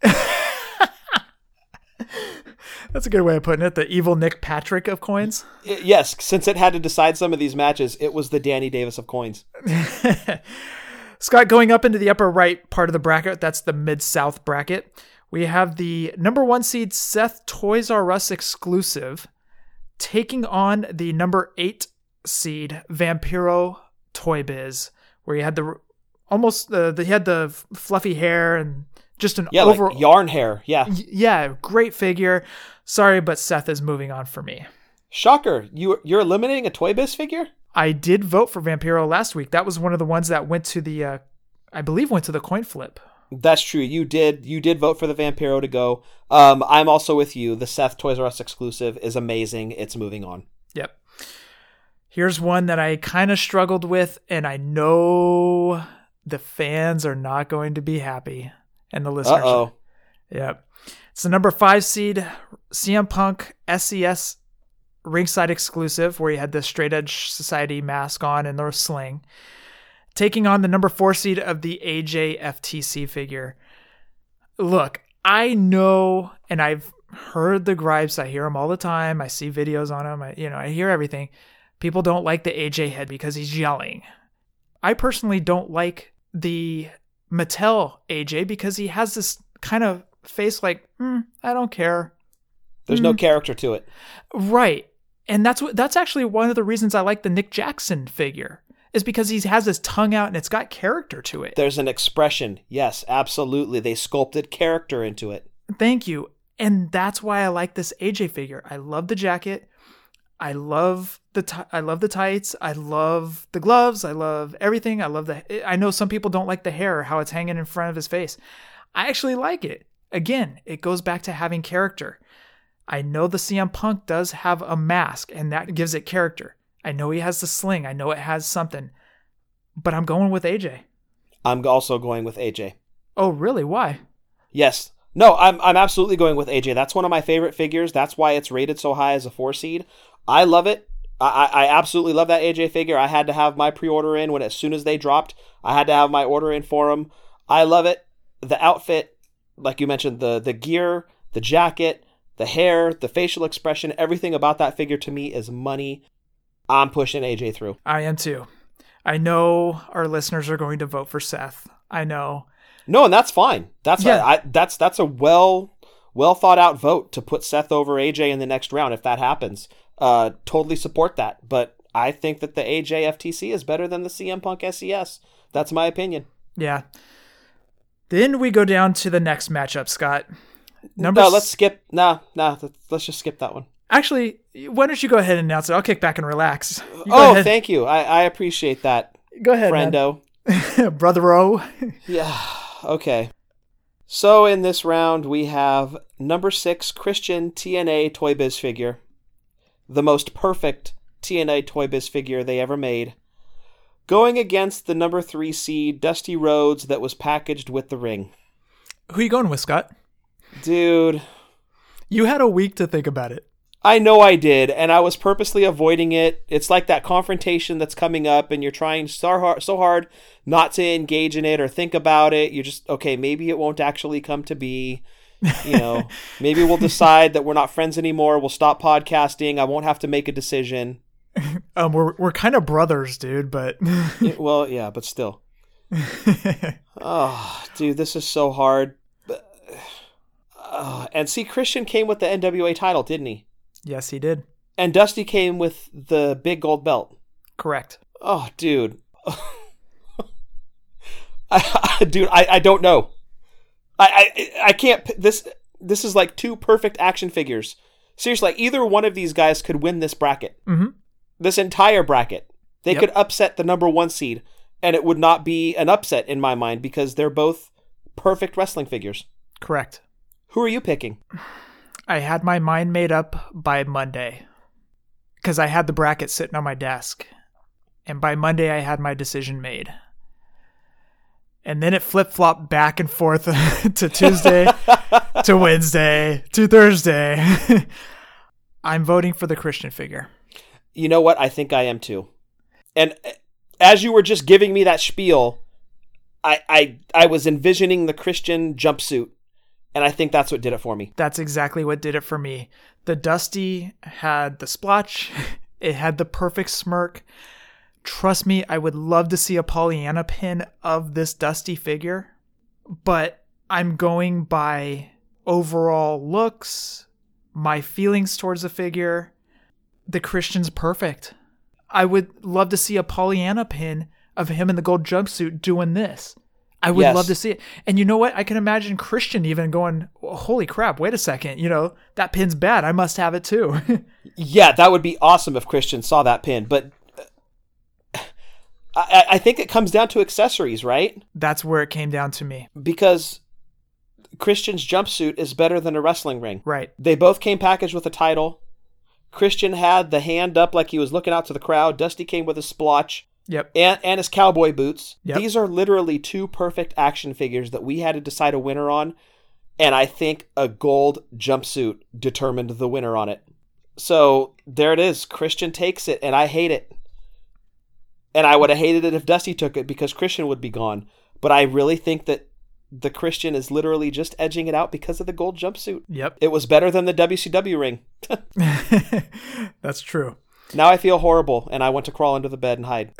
S7: That's a good way of putting it. The evil Nick Patrick of coins.
S8: It, yes, since it had to decide some of these matches, it was the Danny Davis of coins.
S7: Scott, going up into the upper right part of the bracket, that's the Mid-South bracket, we have the number one seed Seth Toys R Us exclusive taking on the number eight seed Vampiro Toy Biz, where he had the almost the, the he had the fluffy hair and just an
S8: yeah,
S7: over
S8: like yarn hair. Yeah,
S7: yeah, great figure. Sorry, but Seth is moving on for me.
S8: Shocker! You you're eliminating a Toy Biz figure?
S7: I did vote for Vampiro last week. That was one of the ones that went to the, uh, I believe, went to the coin flip.
S8: That's true. You did. You did vote for the Vampiro to go. Um, I'm also with you. The Seth Toys R Us exclusive is amazing. It's moving on.
S7: Yep. Here's one that I kind of struggled with, and I know the fans are not going to be happy, and the listeners.
S8: Uh-oh.
S7: Yep. It's the number five seed C M Punk S C S ringside exclusive, where he had the Straight Edge Society mask on and the sling, taking on the number four seed of the A J F T C figure. Look, I know, and I've heard the gripes. I hear them all the time. I see videos on them. I, you know, I hear everything. People don't like the A J head because he's yelling. I personally don't like the Mattel A J because he has this kind of face like, hmm, I don't care.
S8: There's mm. no character to it.
S7: Right. And that's what that's actually one of the reasons I like the Nick Jackson figure, is because he has his tongue out and it's got character to it.
S8: There's an expression. Yes, absolutely. They sculpted character into it.
S7: Thank you. And that's why I like this A J figure. I love the jacket. I love the t- I love the tights. I love the gloves. I love everything. I love the I know some people don't like the hair or how it's hanging in front of his face. I actually like it. Again, it goes back to having character. I know the C M Punk does have a mask, and that gives it character. I know he has the sling. I know it has something. But I'm going with A J.
S8: I'm also going with A J.
S7: Oh, really? Why?
S8: Yes. No, I'm I'm absolutely going with A J. That's one of my favorite figures. That's why it's rated so high as a four seed. I love it. I, I absolutely love that A J figure. I had to have my pre-order in when as soon as they dropped. I had to have my order in for him. I love it. The outfit, like you mentioned, the the gear, the jacket, the hair, the facial expression, everything about that figure to me is money. I'm pushing A J through.
S7: I am too. I know our listeners are going to vote for Seth. I know.
S8: No, and that's fine. That's
S7: yeah.
S8: a, I, that's that's a well well thought out vote to put Seth over A J in the next round if that happens. Uh, totally support that. But I think that the A J F T C is better than the C M Punk S E S. That's my opinion.
S7: Yeah. Then we go down to the next matchup, Scott. Number
S8: no, let's skip. Nah, nah. Let's just skip that one.
S7: Actually, why don't you go ahead and announce it? I'll kick back and relax. You go
S8: Oh,
S7: ahead.
S8: thank you. I, I appreciate that.
S7: Go ahead,
S8: friendo.
S7: Brother-o.
S8: Yeah. Okay. So in this round, we have number six Christian T N A Toy Biz figure. The most perfect T N A Toy Biz figure they ever made. Going against the number three seed Dusty Rhodes that was packaged with the ring.
S7: Who are you going with, Scott?
S8: Dude.
S7: You had a week to think about it.
S8: I know I did, and I was purposely avoiding it. It's like that confrontation that's coming up, and you're trying so hard, so hard not to engage in it or think about it. You're just, okay, maybe it won't actually come to be. You know, maybe we'll decide that we're not friends anymore. We'll stop podcasting. I won't have to make a decision.
S7: Um, we're we're kind of brothers, dude, but...
S8: Yeah, well, yeah, but still. Oh, dude, this is so hard. Uh, and see, Christian came with the N W A title, didn't he?
S7: Yes, he did.
S8: And Dusty came with the big gold belt.
S7: Correct.
S8: Oh, dude. I, I, dude, I, I don't know. I, I I can't... This this is like two perfect action figures. Seriously, like either one of these guys could win this bracket.
S7: Mm-hmm.
S8: This entire bracket. They
S7: Yep.
S8: could upset the number one seed, and it would not be an upset in my mind because they're both perfect wrestling figures.
S7: Correct.
S8: Who are you picking?
S7: I had my mind made up by Monday because I had the bracket sitting on my desk. And by Monday, I had my decision made. And then it flip-flopped back and forth to Tuesday, to Wednesday, to Thursday. I'm voting for the Christian figure.
S8: You know what? I think I am too. And as you were just giving me that spiel, I I, I was envisioning the Christian jumpsuit. And I think that's what did it for me.
S7: That's exactly what did it for me. The Dusty had the splotch. It had the perfect smirk. Trust me, I would love to see a Pollyanna pin of this Dusty figure. But I'm going by overall looks, my feelings towards the figure. The Christian's perfect. I would love to see a Pollyanna pin of him in the gold jumpsuit doing this. I would
S8: Yes.
S7: love to see it. And you know what? I can imagine Christian even going, holy crap, wait a second. You know, that pin's bad. I must have it too.
S8: Yeah, that would be awesome if Christian saw that pin. But uh, I, I think it comes down to accessories, right?
S7: That's where it came down to me.
S8: Because Christian's jumpsuit is better than a wrestling ring.
S7: Right.
S8: They both came packaged with a title. Christian had the hand up like he was looking out to the crowd. Dusty came with a splotch.
S7: Yep.
S8: And, and his cowboy boots.
S7: Yep.
S8: These are literally two perfect action figures that we had to decide a winner on. And I think a gold jumpsuit determined the winner on it. So there it is. Christian takes it, and I hate it. And I would have hated it if Dusty took it because Christian would be gone. But I really think that the Christian is literally just edging it out because of the gold jumpsuit.
S7: Yep.
S8: It was better than the W C W ring.
S7: That's true.
S8: Now I feel horrible, and I want to crawl under the bed and hide.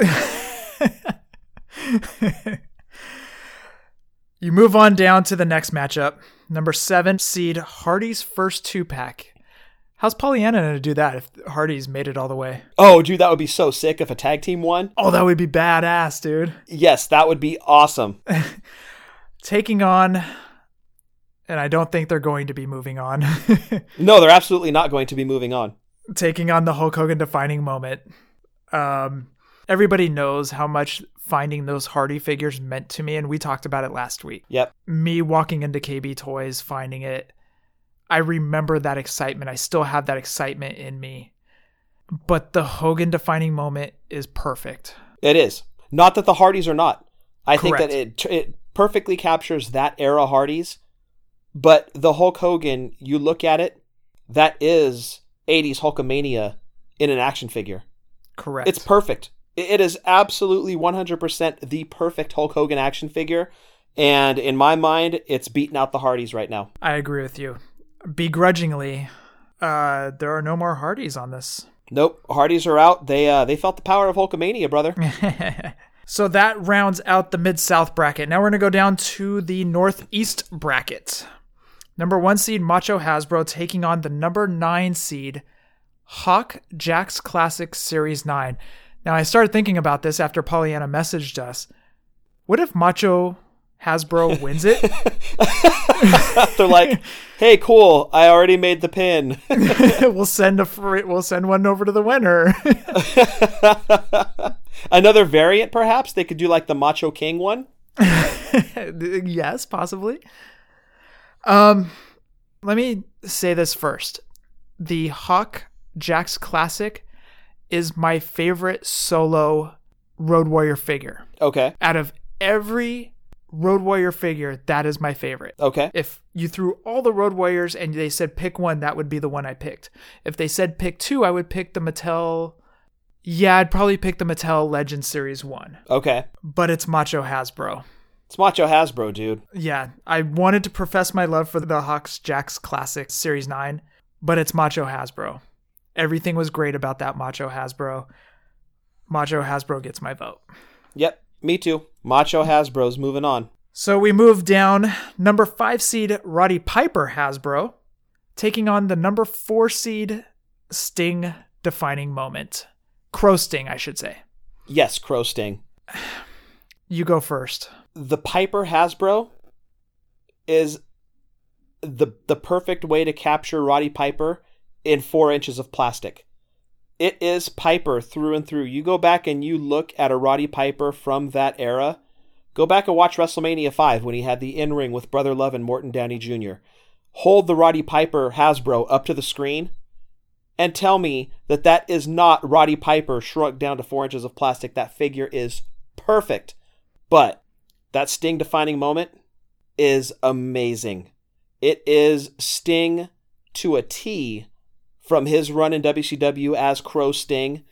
S7: You move on down to the next matchup. Number seven seed Hardy's first two-pack. How's Pollyanna going to do that if Hardy's made it all the way?
S8: Oh, dude, that would be so sick if a tag team won.
S7: Oh, that would be badass, dude.
S8: Yes, that would be awesome.
S7: Taking on... And I don't think they're going to be moving on.
S8: No, they're absolutely not going to be moving on.
S7: Taking on the Hulk Hogan defining moment. Um, everybody knows how much finding those Hardy figures meant to me, and we talked about it last week.
S8: Yep.
S7: Me walking into K B Toys, finding it, I remember that excitement. I still have that excitement in me. But the Hogan defining moment is perfect.
S8: It is. Not that the Hardys are not. I
S7: Correct.
S8: think that it it perfectly captures that era Hardys. But the Hulk Hogan, you look at it, that is eighties Hulkamania in an action figure.
S7: Correct.
S8: It's perfect. It is absolutely one hundred percent the perfect Hulk Hogan action figure. And in my mind, it's beating out the Hardys right now.
S7: I agree with you. Begrudgingly, uh, there are no more Hardys on this.
S8: Nope. Hardys are out. They uh, they felt the power of Hulkamania, brother.
S7: So that rounds out the Mid-South bracket. Now we're going to go down to the Northeast bracket. Number one seed Macho Hasbro taking on the number nine seed Hawk Jack's Classic Series nine. Now I started thinking about this after Pollyanna messaged us. What if Macho Hasbro wins it.
S8: They're like, hey, cool, I already made the pin.
S7: we'll send a free, we'll send one over to the winner.
S8: Another variant, perhaps? They could do like the Macho King one?
S7: Yes, possibly. Um, let me say this first. The Hawk Jax Classic is my favorite solo Road Warrior figure.
S8: Okay.
S7: Out of every Road Warrior figure, that is my favorite.
S8: Okay.
S7: If you threw all the Road Warriors and they said pick one, that would be the one I picked. If they said pick two, I would pick the Mattel... Yeah, I'd probably pick the Mattel Legends Series one.
S8: Okay.
S7: But it's Macho Hasbro.
S8: It's Macho Hasbro, dude.
S7: Yeah, I wanted to profess my love for the Hawks Jax Classic Series nine, but it's Macho Hasbro. Everything was great about that Macho Hasbro. Macho Hasbro gets my vote.
S8: Yep, me too. Macho Hasbro's moving on.
S7: So we move down. Number five seed Roddy Piper Hasbro taking on the number four seed Sting Defining Moment. Crow Sting, I should say.
S8: Yes, Crow Sting.
S7: You go first.
S8: The Piper Hasbro is the the perfect way to capture Roddy Piper in four inches of plastic. It is Piper through and through. You go back and you look at a Roddy Piper from that era. Go back and watch WrestleMania five when he had the in-ring with Brother Love and Morton Downey Junior Hold the Roddy Piper Hasbro up to the screen and tell me that that is not Roddy Piper shrunk down to four inches of plastic. That figure is perfect. But that Sting defining moment is amazing. It is Sting to a T from his run in W C W as Crow Sting.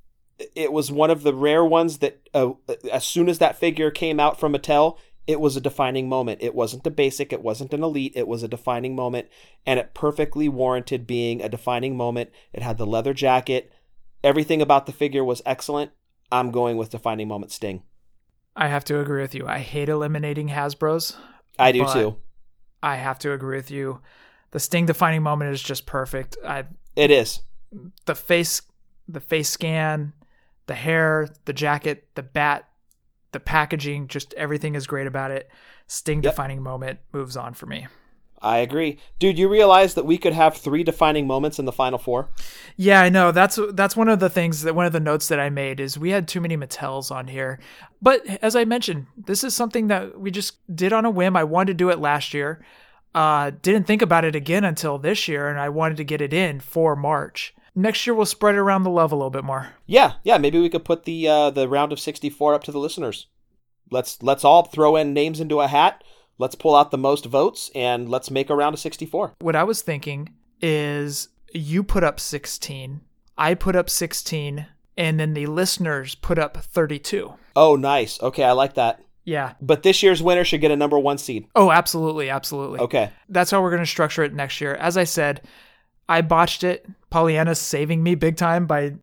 S8: It was one of the rare ones that uh, as soon as that figure came out from Mattel, it was a defining moment. It wasn't a basic, it wasn't an elite, it was a defining moment, and it perfectly warranted being a defining moment. It had the leather jacket. Everything about the figure was excellent. I'm going with defining moment Sting.
S7: I have to agree with you. I hate eliminating Hasbros.
S8: I do too.
S7: I have to agree with you. The Sting defining moment is just perfect. I
S8: It is.
S7: The face the face scan, the hair, the jacket, the bat, the packaging, just everything is great about it. Sting yep. defining moment moves on for me.
S8: I agree. Dude, you realize that we could have three defining moments in the final four?
S7: Yeah, I know. That's that's one of the things that one of the notes that I made is we had too many Mattels on here. But as I mentioned, this is something that we just did on a whim. I wanted to do it last year. Uh, didn't think about it again until this year, and I wanted to get it in for March. Next year, we'll spread it around the love a little bit more.
S8: Yeah, yeah. Maybe we could put the uh, the round of sixty-four up to the listeners. Let's let's all throw in names into a hat. Let's pull out the most votes, and let's make a round of sixty-four.
S7: What I was thinking is you put up sixteen, I put up sixteen, and then the listeners put up thirty-two.
S8: Oh, nice. Okay, I like that.
S7: Yeah.
S8: But this year's winner should get a number one seed.
S7: Oh, absolutely, absolutely.
S8: Okay.
S7: That's how we're going to structure it next year. As I said, I botched it. Pollyanna's saving me big time by...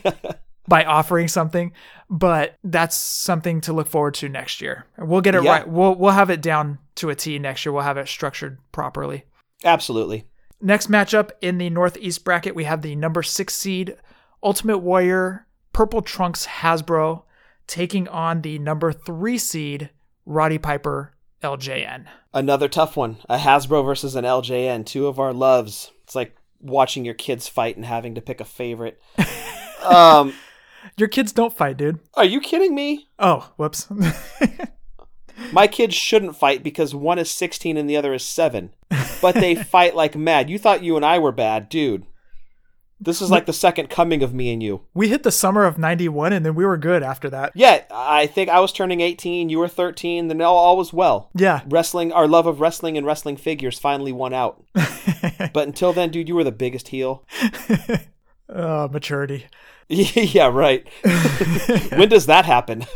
S7: by offering something, but that's something to look forward to next year. We'll get it yeah. right. We'll we'll have it down to a T next year. We'll have it structured properly.
S8: Absolutely.
S7: Next matchup in the Northeast bracket, we have the number six seed Ultimate Warrior Purple Trunks Hasbro taking on the number three seed Roddy Piper L J N.
S8: Another tough one. A Hasbro versus an L J N. Two of our loves. It's like watching your kids fight and having to pick a favorite. um...
S7: Your kids don't fight, dude.
S8: Are you kidding me?
S7: Oh, whoops.
S8: My kids shouldn't fight because one is sixteen and the other is seven. But they fight like mad. You thought you and I were bad, dude. This is like the second coming of me and you.
S7: We hit the summer of ninety-one and then we were good after that.
S8: Yeah, I think I was turning eighteen, you were thirteen, then all, all was well.
S7: Yeah.
S8: Wrestling, our love of wrestling and wrestling figures finally won out. But until then, dude, you were the biggest heel.
S7: Oh, maturity.
S8: Yeah, right. When does that happen?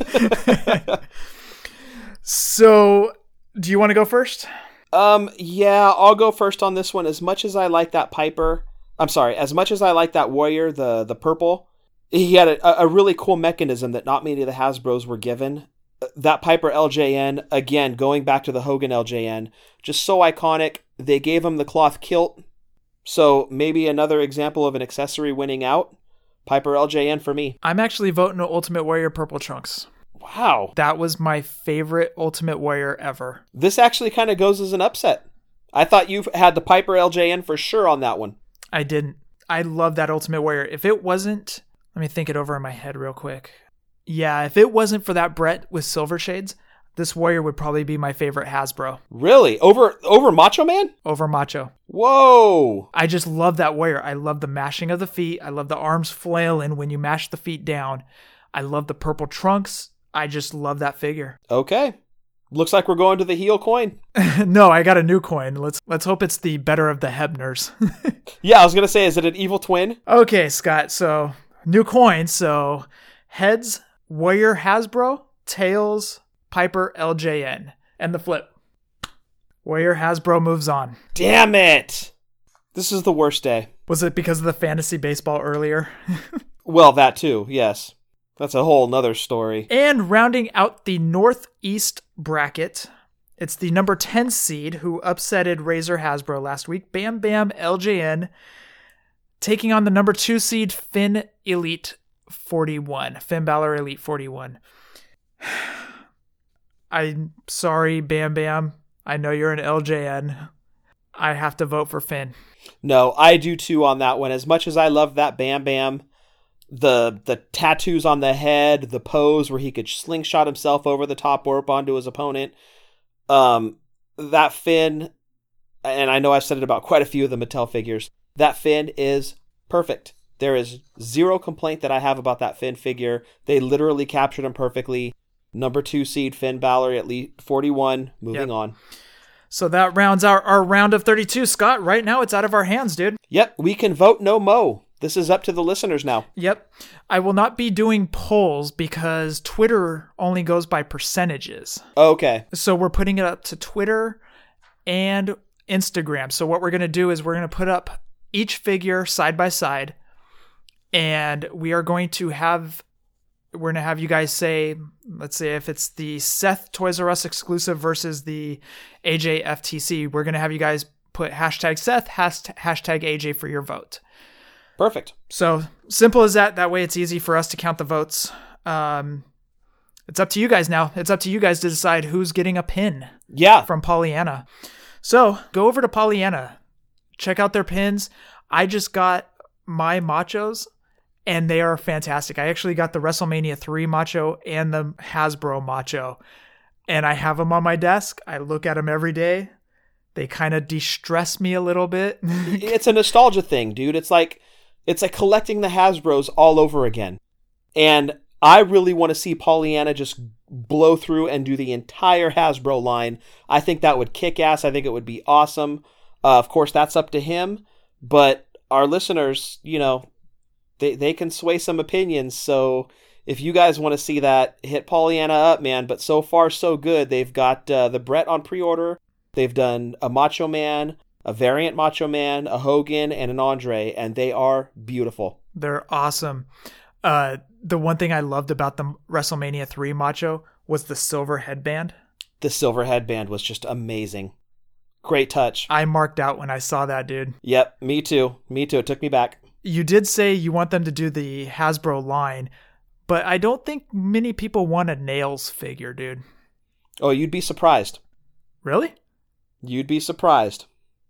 S7: So, do you want to go first?
S8: Um, yeah, I'll go first on this one. As much as I like that Piper, I'm sorry, as much as I like that Warrior, the the purple, he had a, a really cool mechanism that not many of the Hasbros were given. That Piper L J N, again, going back to the Hogan L J N, just so iconic. They gave him the cloth kilt, so maybe another example of an accessory winning out. Piper L J N for me.
S7: I'm actually voting Ultimate Warrior Purple Trunks.
S8: Wow.
S7: That was my favorite Ultimate Warrior ever.
S8: This actually kind of goes as an upset. I thought you had the Piper L J N for sure on that one.
S7: I didn't. I love that Ultimate Warrior. If it wasn't, let me think it over in my head real quick. Yeah, if it wasn't for that Brett with silver shades, this Warrior would probably be my favorite Hasbro.
S8: Really? Over over Macho Man?
S7: Over Macho.
S8: Whoa.
S7: I just love that Warrior. I love the mashing of the feet. I love the arms flailing when you mash the feet down. I love the purple trunks. I just love that figure.
S8: Okay. Looks like we're going to the heel coin.
S7: No, I got a new coin. Let's let's hope it's the better of the Hebners.
S8: Yeah, I was going to say, is it an evil twin?
S7: Okay, Scott. So, new coin. So, heads, Warrior Hasbro, tails, Piper L J N. And the flip. Warrior Hasbro moves on.
S8: Damn it. This is the worst day.
S7: Was it because of the fantasy baseball earlier?
S8: Well, that too, yes. That's a whole nother story.
S7: And rounding out the Northeast bracket, it's the number ten seed who upsetted Razor Hasbro last week, Bam Bam L J N, taking on the number two seed Finn Elite forty-one. Finn Balor Elite forty-one. I'm sorry, Bam Bam. I know you're an L J N. I have to vote for Finn.
S8: No, I do too on that one. As much as I love that Bam Bam, the the tattoos on the head, the pose where he could slingshot himself over the top rope onto his opponent, um, that Finn, and I know I've said it about quite a few of the Mattel figures, that Finn is perfect. There is zero complaint that I have about that Finn figure. They literally captured him perfectly. Number two seed Finn Balor at least forty-one. Moving
S7: Yep.
S8: on.
S7: So that rounds our, our round of thirty-two. Scott, right now it's out of our hands, dude.
S8: Yep, we can vote no mo. This is up to the listeners now.
S7: Yep. I will not be doing polls because Twitter only goes by percentages.
S8: Okay.
S7: So we're putting it up to Twitter and Instagram. So what we're going to do is we're going to put up each figure side by side, and we are going to have we're going to have you guys say, let's say if it's the Seth Toys R Us exclusive versus the A J F T C, we're going to have you guys put hashtag Seth, hashtag A J for your vote.
S8: Perfect.
S7: So simple as that. That way it's easy for us to count the votes. Um, it's up to you guys now. It's up to you guys to decide who's getting a pin
S8: Yeah.
S7: from Pollyanna. So go over to Pollyanna. Check out their pins. I just got my Machos, and they are fantastic. I actually got the WrestleMania three Macho and the Hasbro Macho, and I have them on my desk. I look at them every day. They kind of de-stress me a little bit.
S8: It's a nostalgia thing, dude. It's like it's like collecting the Hasbros all over again. And I really want to see Pollyanna just blow through and do the entire Hasbro line. I think that would kick ass. I think it would be awesome. Uh, of course, that's up to him. But our listeners, you know, they, they can sway some opinions. So if you guys want to see that, hit Pollyanna up, man. But so far, so good. They've got uh, the Brett on pre-order. They've done a Macho Man, a variant Macho Man, a Hogan, and an Andre, and they are beautiful.
S7: They're awesome. Uh, the one thing I loved about the WrestleMania three Macho was the silver headband.
S8: The silver headband was just amazing. Great touch.
S7: I marked out when I saw that, dude.
S8: Yep, me too. Me too. It took me back.
S7: You did say you want them to do the Hasbro line, but I don't think many people want a Nails figure, dude.
S8: Oh, you'd be surprised.
S7: Really?
S8: You'd be surprised.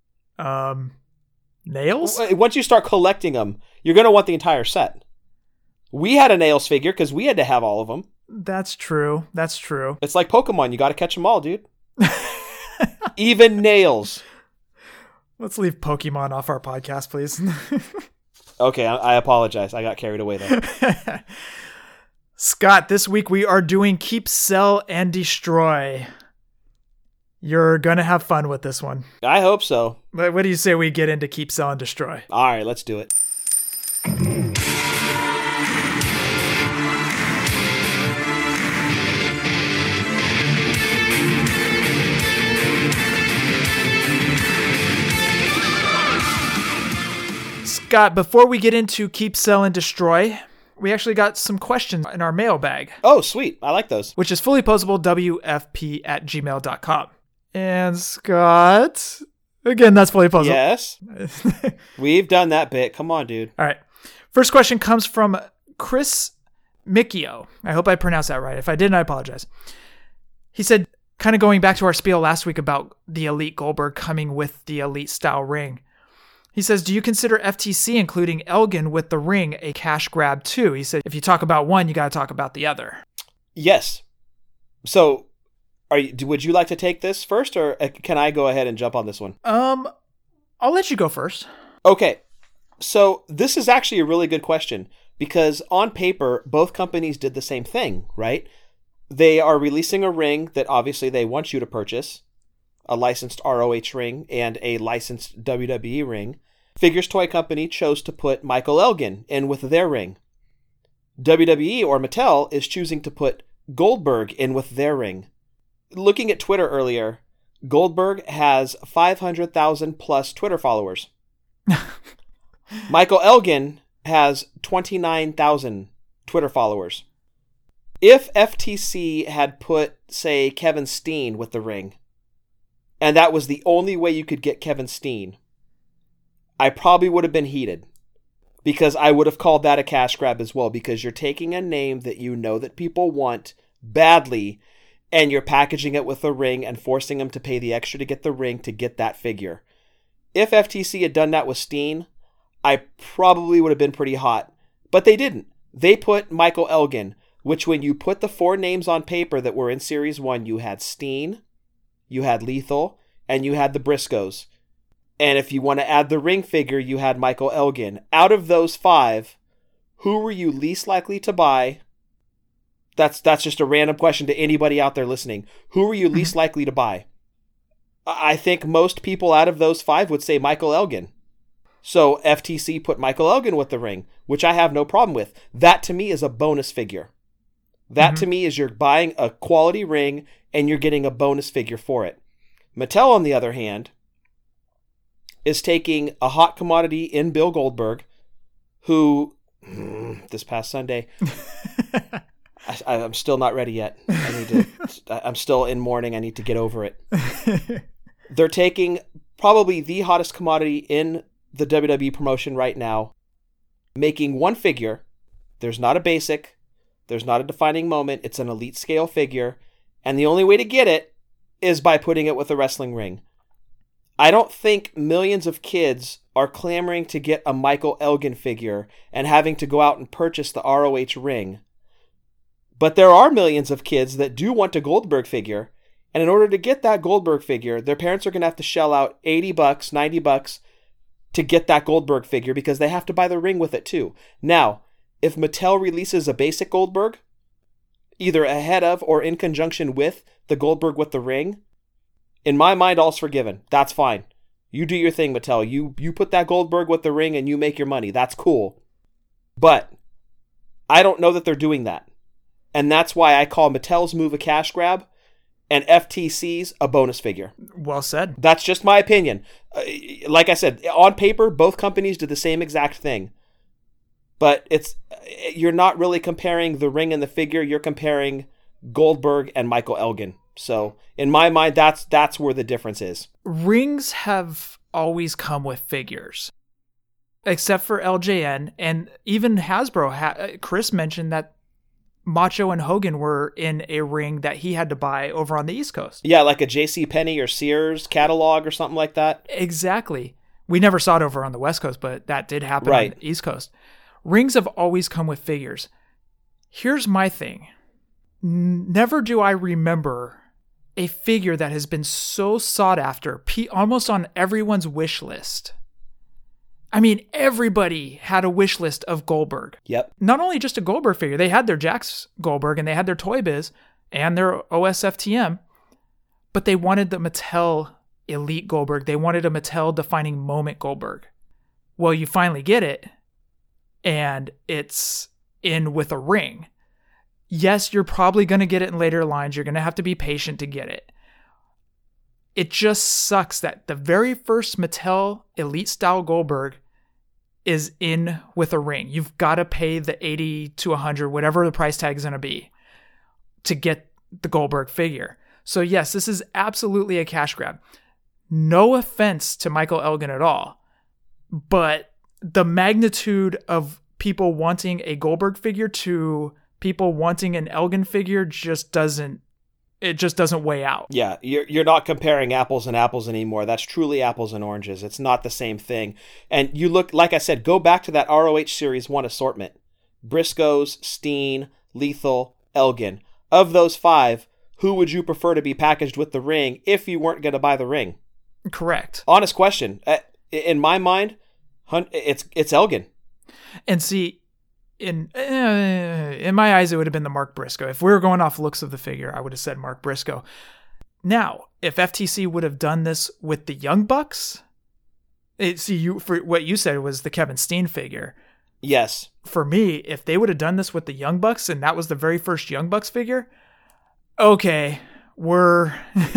S7: Um, Nails?
S8: Once you start collecting them, you're going to want the entire set. We had a Nails figure because we had to have all of them.
S7: That's true. That's true.
S8: It's like Pokemon. You got to catch them all, dude. Even Nails.
S7: Let's leave Pokemon off our podcast, please.
S8: Okay, I, I apologize. I got carried away there.
S7: Scott, this week we are doing Keep, Sell, and Destroy. You're going to have fun with this one.
S8: I hope so.
S7: But what do you say we get into Keep, Sell, and Destroy?
S8: All right, let's do it.
S7: Scott, before we get into Keep, Sell, and Destroy, we actually got some questions in our mailbag.
S8: Oh, sweet. I like those.
S7: Which is fully posable, W F P at gmail dot com. And Scott, again, that's fully posable.
S8: Yes. We've done that bit. Come on, dude.
S7: All right. First question comes from Chris Mikio. I hope I pronounced that right. If I didn't, I apologize. He said, kind of going back to our spiel last week about the Elite Goldberg coming with the Elite style ring. He says, do you consider F T C including Elgin with the ring a cash grab too? He said, if you talk about one, you got to talk about the other.
S8: Yes. So, are you, would you like to take this first, or can I go ahead and jump on this one?
S7: Um, I'll let you go first.
S8: Okay. So, this is actually a really good question, because on paper, both companies did the same thing, right? They are releasing a ring that obviously they want you to purchase, a licensed R O H ring and a licensed W W E ring. Figures Toy Company chose to put Michael Elgin in with their ring. W W E or Mattel is choosing to put Goldberg in with their ring. Looking at Twitter earlier, Goldberg has five hundred thousand plus Twitter followers. Michael Elgin has twenty-nine thousand Twitter followers. If F T C had put, say, Kevin Steen with the ring, and that was the only way you could get Kevin Steen, I probably would have been heated, because I would have called that a cash grab as well, because you're taking a name that you know that people want badly, and you're packaging it with a ring and forcing them to pay the extra to get the ring to get that figure. If F T C had done that with Steen, I probably would have been pretty hot, but they didn't. They put Michael Elgin, which when you put the four names on paper that were in Series one, you had Steen, you had Lethal, and you had the Briscoes. And if you want to add the ring figure, you had Michael Elgin. Out of those five, who were you least likely to buy? That's that's just a random question to anybody out there listening. Who were you least likely to buy? I think most people out of those five would say Michael Elgin. So F T C put Michael Elgin with the ring, which I have no problem with. That to me is a bonus figure. That mm-hmm. to me is you're buying a quality ring and you're getting a bonus figure for it. Mattel, on the other hand, is taking a hot commodity in Bill Goldberg, who this past Sunday, I, I'm still not ready yet. I need to. I'm still in mourning. I need to get over it. They're taking probably the hottest commodity in the W W E promotion right now, making one figure. There's not a basic. There's not a defining moment. It's an elite scale figure. And the only way to get it is by putting it with a wrestling ring. I don't think millions of kids are clamoring to get a Michael Elgin figure and having to go out and purchase the R O H ring. But there are millions of kids that do want a Goldberg figure. And in order to get that Goldberg figure, their parents are going to have to shell out eighty bucks, ninety bucks to get that Goldberg figure because they have to buy the ring with it too. Now, if Mattel releases a basic Goldberg, either ahead of or in conjunction with the Goldberg with the ring, in my mind, all's forgiven. That's fine. You do your thing, Mattel. You you put that Goldberg with the ring and you make your money. That's cool. But I don't know that they're doing that. And that's why I call Mattel's move a cash grab and F T C's a bonus figure.
S7: Well said.
S8: That's just my opinion. Uh, like I said, on paper, both companies did the same exact thing. But it's you're not really comparing the ring and the figure. You're comparing Goldberg and Michael Elgin. So in my mind, that's that's where the difference is.
S7: Rings have always come with figures, except for L J N and even Hasbro. Ha- Chris mentioned that Macho and Hogan were in a ring that he had to buy over on the East Coast.
S8: Yeah, like a J C Penney or Sears catalog or something like that.
S7: Exactly. We never saw it over on the West Coast, but that did happen
S8: right.
S7: on the East Coast. Rings have always come with figures. Here's my thing. Never do I remember a figure that has been so sought after, almost on everyone's wish list. I mean, everybody had a wish list of Goldberg.
S8: Yep.
S7: Not only just a Goldberg figure, they had their Jax Goldberg and they had their Toy Biz and their O S F T M, but they wanted the Mattel Elite Goldberg. They wanted a Mattel defining moment Goldberg. Well, you finally get it, and it's in with a ring. Yes, you're probably going to get it in later lines. You're going to have to be patient to get it. It just sucks that the very first Mattel Elite Style Goldberg is in with a ring. You've got to pay the eighty to one hundred, whatever the price tag is going to be, to get the Goldberg figure. So yes, this is absolutely a cash grab. No offense to Michael Elgin at all, but the magnitude of people wanting a Goldberg figure to people wanting an Elgin figure just doesn't, it just doesn't weigh out.
S8: Yeah, you're you're not comparing apples and apples anymore. That's truly apples and oranges. It's not the same thing. And you look, like I said, go back to that R O H Series one assortment. Briscoes, Steen, Lethal, Elgin. Of those five, who would you prefer to be packaged with the ring if you weren't going to buy the ring?
S7: Correct.
S8: Honest question. In my mind, it's it's Elgin.
S7: And see, in uh, in my eyes, it would have been the Mark Briscoe. If we were going off looks of the figure, I would have said Mark Briscoe. Now, if F T C would have done this with the Young Bucks, it, see, you for what you said was the Kevin Steen figure.
S8: Yes.
S7: For me, if they would have done this with the Young Bucks and that was the very first Young Bucks figure, okay, we're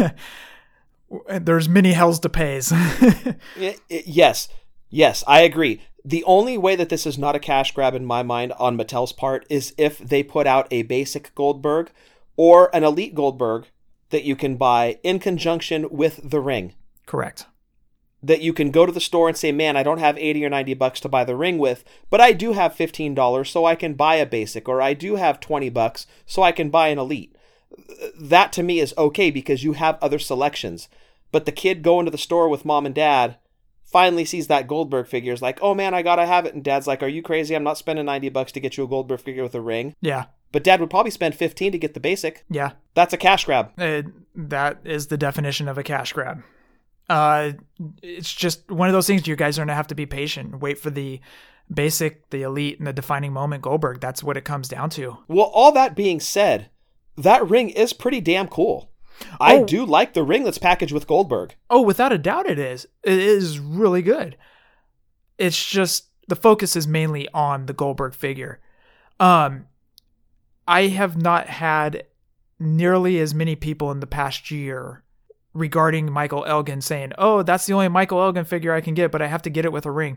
S7: there's many hells to pays.
S8: it, it, yes. Yes, I agree. The only way that this is not a cash grab in my mind on Mattel's part is if they put out a basic Goldberg or an elite Goldberg that you can buy in conjunction with the ring.
S7: Correct.
S8: That you can go to the store and say, man, I don't have eighty or ninety bucks to buy the ring with, but I do have fifteen dollars so I can buy a basic, or I do have twenty bucks so I can buy an elite. That to me is okay because you have other selections. But the kid going to the store with mom and dad finally sees that Goldberg figure, is like, oh man, I gotta have it. And dad's like, are you crazy? I'm not spending ninety bucks to get you a Goldberg figure with a ring.
S7: Yeah.
S8: But dad would probably spend fifteen to get the basic.
S7: Yeah.
S8: That's a cash grab.
S7: Uh, that is the definition of a cash grab. Uh, it's just one of those things you guys are going to have to be patient. Wait for the basic, the elite, and the defining moment Goldberg. That's what it comes down to.
S8: Well, all that being said, that ring is pretty damn cool. I
S7: Oh.
S8: do like the ring that's packaged with Goldberg.
S7: Oh, without a doubt it is. It is really good. It's just the focus is mainly on the Goldberg figure. Um, I have not had nearly as many people in the past year regarding Michael Elgin saying, oh, that's the only Michael Elgin figure I can get, but I have to get it with a ring.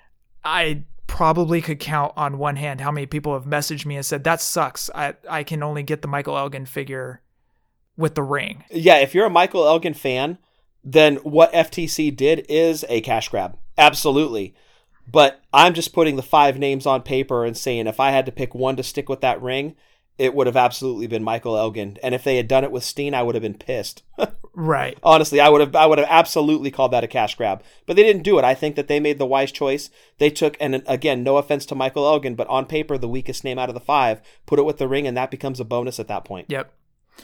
S7: I probably could count on one hand how many people have messaged me and said, that sucks. I, I can only get the Michael Elgin figure with the ring.
S8: Yeah, if you're a Michael Elgin fan, then what F T C did is a cash grab. Absolutely. But I'm just putting the five names on paper and saying if I had to pick one to stick with that ring, it would have absolutely been Michael Elgin. And if they had done it with Steen, I would have been pissed.
S7: Right.
S8: Honestly, I would have I would have absolutely called that a cash grab. But they didn't do it. I think that they made the wise choice. They took, and again, no offense to Michael Elgin, but on paper, the weakest name out of the five, put it with the ring, and that becomes a bonus at that point.
S7: Yep.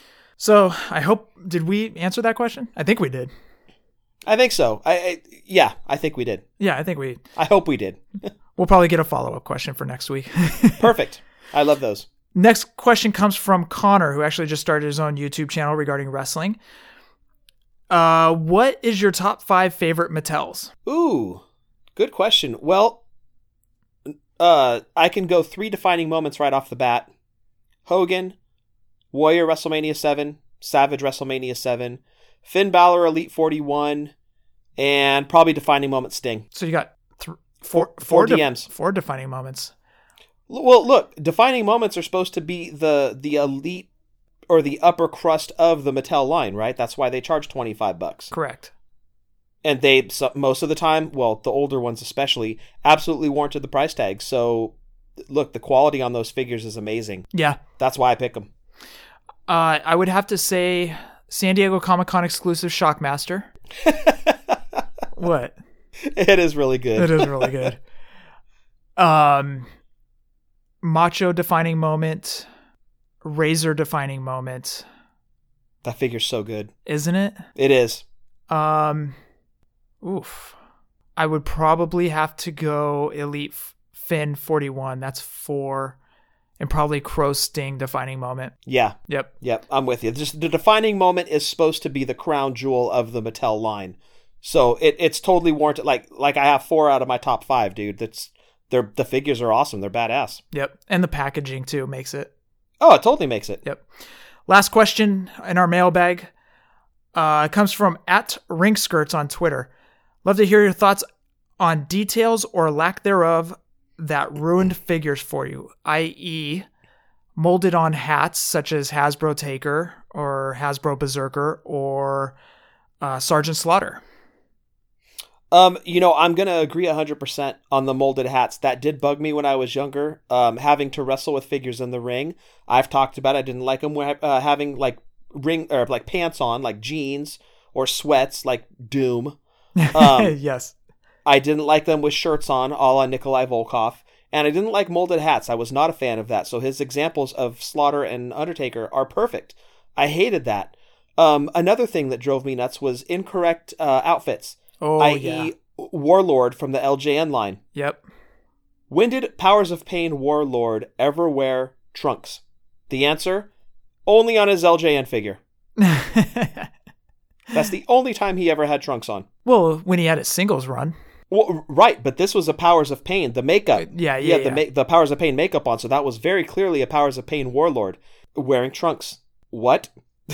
S7: So I hope, did we answer that question? I think we did.
S8: I think so. I, I Yeah, I think we did.
S7: Yeah, I think we.
S8: I hope we did.
S7: We'll probably get a follow-up question for next week.
S8: Perfect. I love those.
S7: Next question comes from Connor, who actually just started his own YouTube channel regarding wrestling. Uh, what is your top five favorite Mattels?
S8: Ooh, good question. Well, uh, I can go three defining moments right off the bat. Hogan, Warrior WrestleMania seven, Savage WrestleMania seven, Finn Balor Elite forty-one, and probably defining moment Sting.
S7: So you got th-
S8: four,
S7: four,
S8: four,
S7: four
S8: D
S7: de-
S8: Ms.
S7: Four defining moments.
S8: Well, look, defining moments are supposed to be the the elite or the upper crust of the Mattel line, right? That's why they charge twenty-five bucks.
S7: Correct.
S8: And they, so, most of the time, well, the older ones especially, absolutely warranted the price tag. So, look, the quality on those figures is amazing.
S7: Yeah.
S8: That's why I pick them.
S7: Uh, I would have to say San Diego Comic-Con exclusive Shockmaster. What?
S8: It is really good.
S7: It is really good. Um, Macho defining moment, Razor defining moment.
S8: That figure's so good.
S7: Isn't it?
S8: It is.
S7: Um, oof. I would probably have to go Elite Finn forty-one. That's four. And probably Crow Sting defining moment.
S8: Yeah.
S7: Yep.
S8: Yep. I'm with you. Just the defining moment is supposed to be the crown jewel of the Mattel line. So it, it's totally warranted. Like like I have four out of my top five, dude. That's they're the figures are awesome. They're badass.
S7: Yep. And the packaging too makes it.
S8: Oh, it totally makes it.
S7: Yep. Last question in our mailbag. Uh, it comes from at Rink Skirts on Twitter. Love to hear your thoughts on details or lack thereof that ruined figures for you, that is molded on hats such as Hasbro Taker or Hasbro Berserker or uh, Sergeant Slaughter.
S8: Um, you know, I'm going to agree one hundred percent on the molded hats. That did bug me when I was younger, um, having to wrestle with figures in the ring. I've talked about it. I didn't like them uh, having like ring or like pants on, like jeans or sweats, like Doom. Um,
S7: yes.
S8: I didn't like them with shirts on, a la Nikolai Volkov. And I didn't like molded hats. I was not a fan of that. So his examples of Slaughter and Undertaker are perfect. I hated that. Um, another thing that drove me nuts was incorrect uh, outfits.
S7: Oh,
S8: that is.
S7: yeah.
S8: Warlord from the L J N line.
S7: Yep.
S8: When did Powers of Pain Warlord ever wear trunks? The answer? Only on his L J N figure. That's the only time he ever had trunks on.
S7: Well, when he had his singles run.
S8: Well, right, but this was a Powers of Pain, the makeup.
S7: Yeah, yeah,
S8: He had
S7: yeah.
S8: the, ma- the Powers of Pain makeup on, so that was very clearly a Powers of Pain Warlord wearing trunks. What?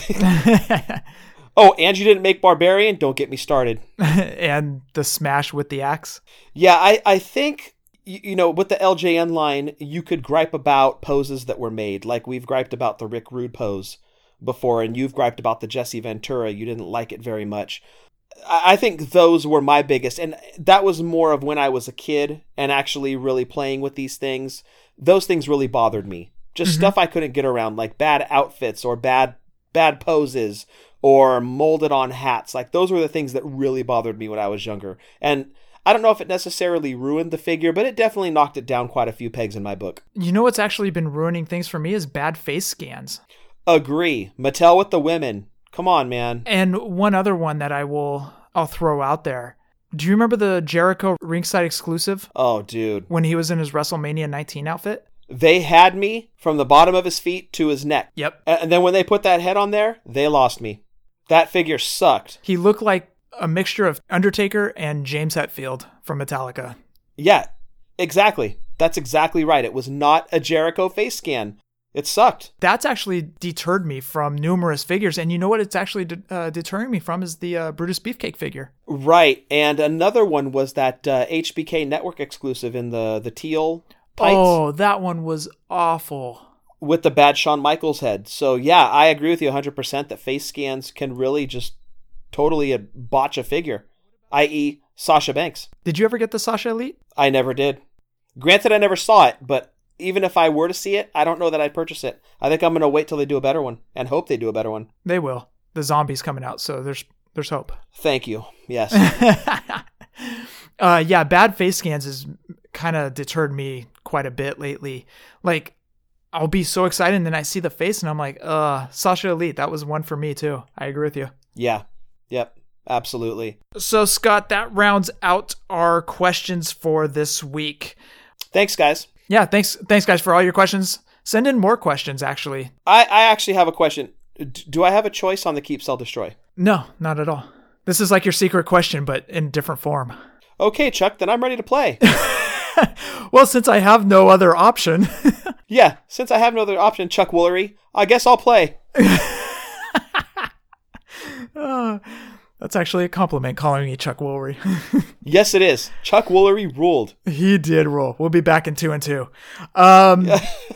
S8: Oh, and you didn't make Barbarian? Don't get me started.
S7: And the smash with the axe.
S8: Yeah, I, I think, you, you know, with the L J N line, you could gripe about poses that were made. Like we've griped about the Rick Rude pose before, and you've griped about the Jesse Ventura. You didn't like it very much. I, I think those were my biggest, and that was more of when I was a kid and actually really playing with these things. Those things really bothered me. Just mm-hmm. stuff I couldn't get around, like bad outfits or bad bad poses or molded on hats. Like those were the things that really bothered me when I was younger. And I don't know if it necessarily ruined the figure, but it definitely knocked it down quite a few pegs in my book.
S7: You know what's actually been ruining things for me is bad face scans.
S8: Agree. Mattel with the women. Come on, man.
S7: And one other one that I will, I'll throw out there. Do you remember the Jericho ringside exclusive?
S8: Oh, dude.
S7: When he was in his WrestleMania nineteen outfit?
S8: They had me from the bottom of his feet to his neck.
S7: Yep.
S8: And then when they put that head on there, they lost me. That figure sucked.
S7: He looked like a mixture of Undertaker and James Hetfield from Metallica.
S8: Yeah, exactly. That's exactly right. It was not a Jericho face scan. It sucked.
S7: That's actually deterred me from numerous figures. And you know what it's actually de- uh, deterring me from is the uh, Brutus Beefcake figure.
S8: Right. And another one was that uh, H B K Network exclusive in the, the teal tights.
S7: Oh, that one was awful.
S8: With the bad Shawn Michaels head. So yeah, I agree with you one hundred percent that face scans can really just totally botch a figure, that is. Sasha Banks.
S7: Did you ever get the Sasha Elite?
S8: I never did. Granted, I never saw it, but even if I were to see it, I don't know that I'd purchase it. I think I'm going to wait till they do a better one and hope they do a better one.
S7: They will. The zombie's coming out, so there's there's hope.
S8: Thank you. Yes.
S7: uh, yeah, bad face scans has kind of deterred me quite a bit lately. Like, I'll be so excited and then I see the face and I'm like, uh, Sasha Elite, that was one for me too. I agree with you.
S8: Yeah. Yep. Absolutely.
S7: So, Scott, that rounds out our questions for this week.
S8: Thanks, guys.
S7: Yeah, thanks, thanks, guys, for all your questions. Send in more questions, actually.
S8: I, I actually have a question. D- do I have a choice on the Keep, Sell, Destroy?
S7: No, not at all. This is like your secret question, but in different form.
S8: Okay, Chuck, then I'm ready to play.
S7: Well, since I have no other option.
S8: Yeah, since I have no other option, Chuck Woolery, I guess I'll play.
S7: uh, That's actually a compliment, calling me Chuck Woolery.
S8: Yes, it is. Chuck Woolery ruled.
S7: He did rule. We'll be back in two and two. Um,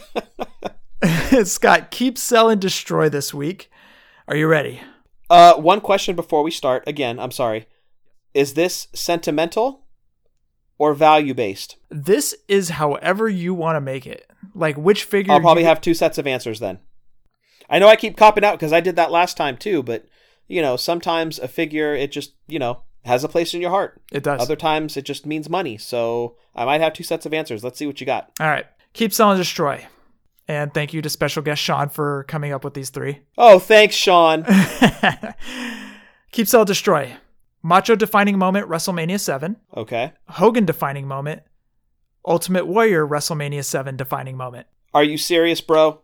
S7: Scott, Keep, Sell, and Destroy this week. Are you ready?
S8: Uh, one question before we start. Again, I'm sorry. Is this sentimental or value-based?
S7: This is however you want to make it. Like which figure...
S8: I'll probably
S7: you...
S8: have two sets of answers then. I know I keep copping out because I did that last time too, but... You know, sometimes a figure, it just, you know, has a place in your heart.
S7: It does.
S8: Other times, it just means money. So I might have two sets of answers. Let's see what you got.
S7: All right. Keep, Sell, and Destroy. And thank you to special guest Sean for coming up with these three.
S8: Oh, thanks, Sean.
S7: Keep, Sell, Destroy. Macho defining moment, WrestleMania seven.
S8: Okay.
S7: Hogan defining moment. Ultimate Warrior, WrestleMania seven defining moment.
S8: Are you serious, bro?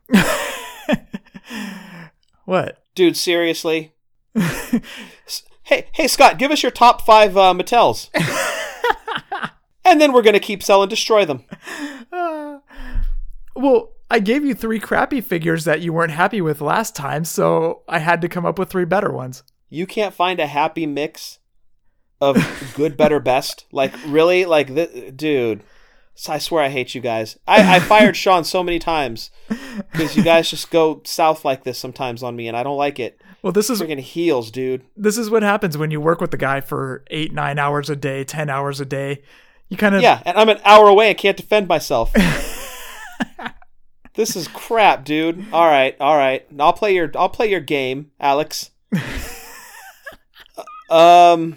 S7: What?
S8: Dude, seriously? hey, hey, Scott, give us your top five uh, Mattels. And then we're going to keep, sell, and destroy them.
S7: Uh, well, I gave you three crappy figures that you weren't happy with last time, so I had to come up with three better ones.
S8: You can't find a happy mix of good, better, best? Like, really? Like, th- dude. So I swear I hate you guys. I, I fired Sean so many times because you guys just go south like this sometimes on me, and I don't like it.
S7: Well, this is
S8: freaking heels, dude.
S7: This is what happens when you work with the guy for eight, nine hours a day, ten hours a day. You kind of
S8: yeah, and I'm an hour away and can't defend myself. This is crap, dude. All right, all right. I'll play your I'll play your game, Alex. um.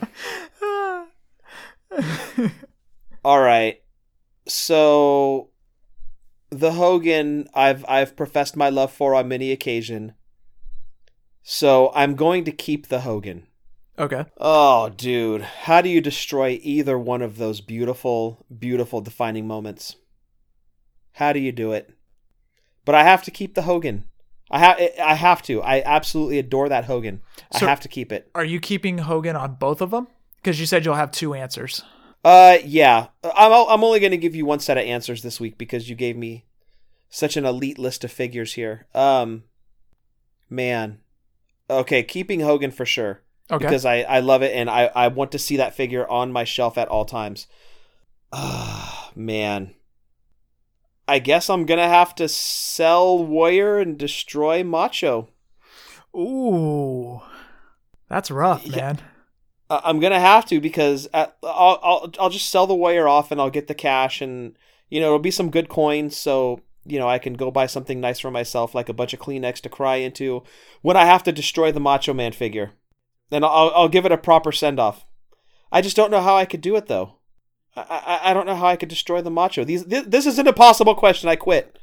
S8: All right. So, the Hogan I've I've professed my love for on many occasion. So I'm going to keep the Hogan.
S7: Okay.
S8: Oh, dude, how do you destroy either one of those beautiful, beautiful defining moments? How do you do it? But I have to keep the Hogan. I have. I have to. I absolutely adore that Hogan. I
S7: so
S8: have to keep it.
S7: Are you keeping Hogan on both of them? Because you said you'll have two answers.
S8: Uh, yeah. I'm. I'm only going to give you one set of answers this week because you gave me such an elite list of figures here. Um, man. Okay, keeping Hogan for sure.
S7: Okay.
S8: Because I, I love it and I, I want to see that figure on my shelf at all times. Ah, man. I guess I'm going to have to sell Warrior and destroy Macho.
S7: Ooh. That's rough,
S8: Yeah.
S7: man.
S8: I'm going to have to because at, I'll, I'll I'll just sell the Warrior off and I'll get the cash and, you know, it'll be some good coins so, you know, I can go buy something nice for myself like a bunch of Kleenex to cry into when I have to destroy the Macho Man figure. And I'll I'll give it a proper send-off. I just don't know how I could do it, though. I I, I don't know how I could destroy the Macho. These this, this is an impossible question. I quit.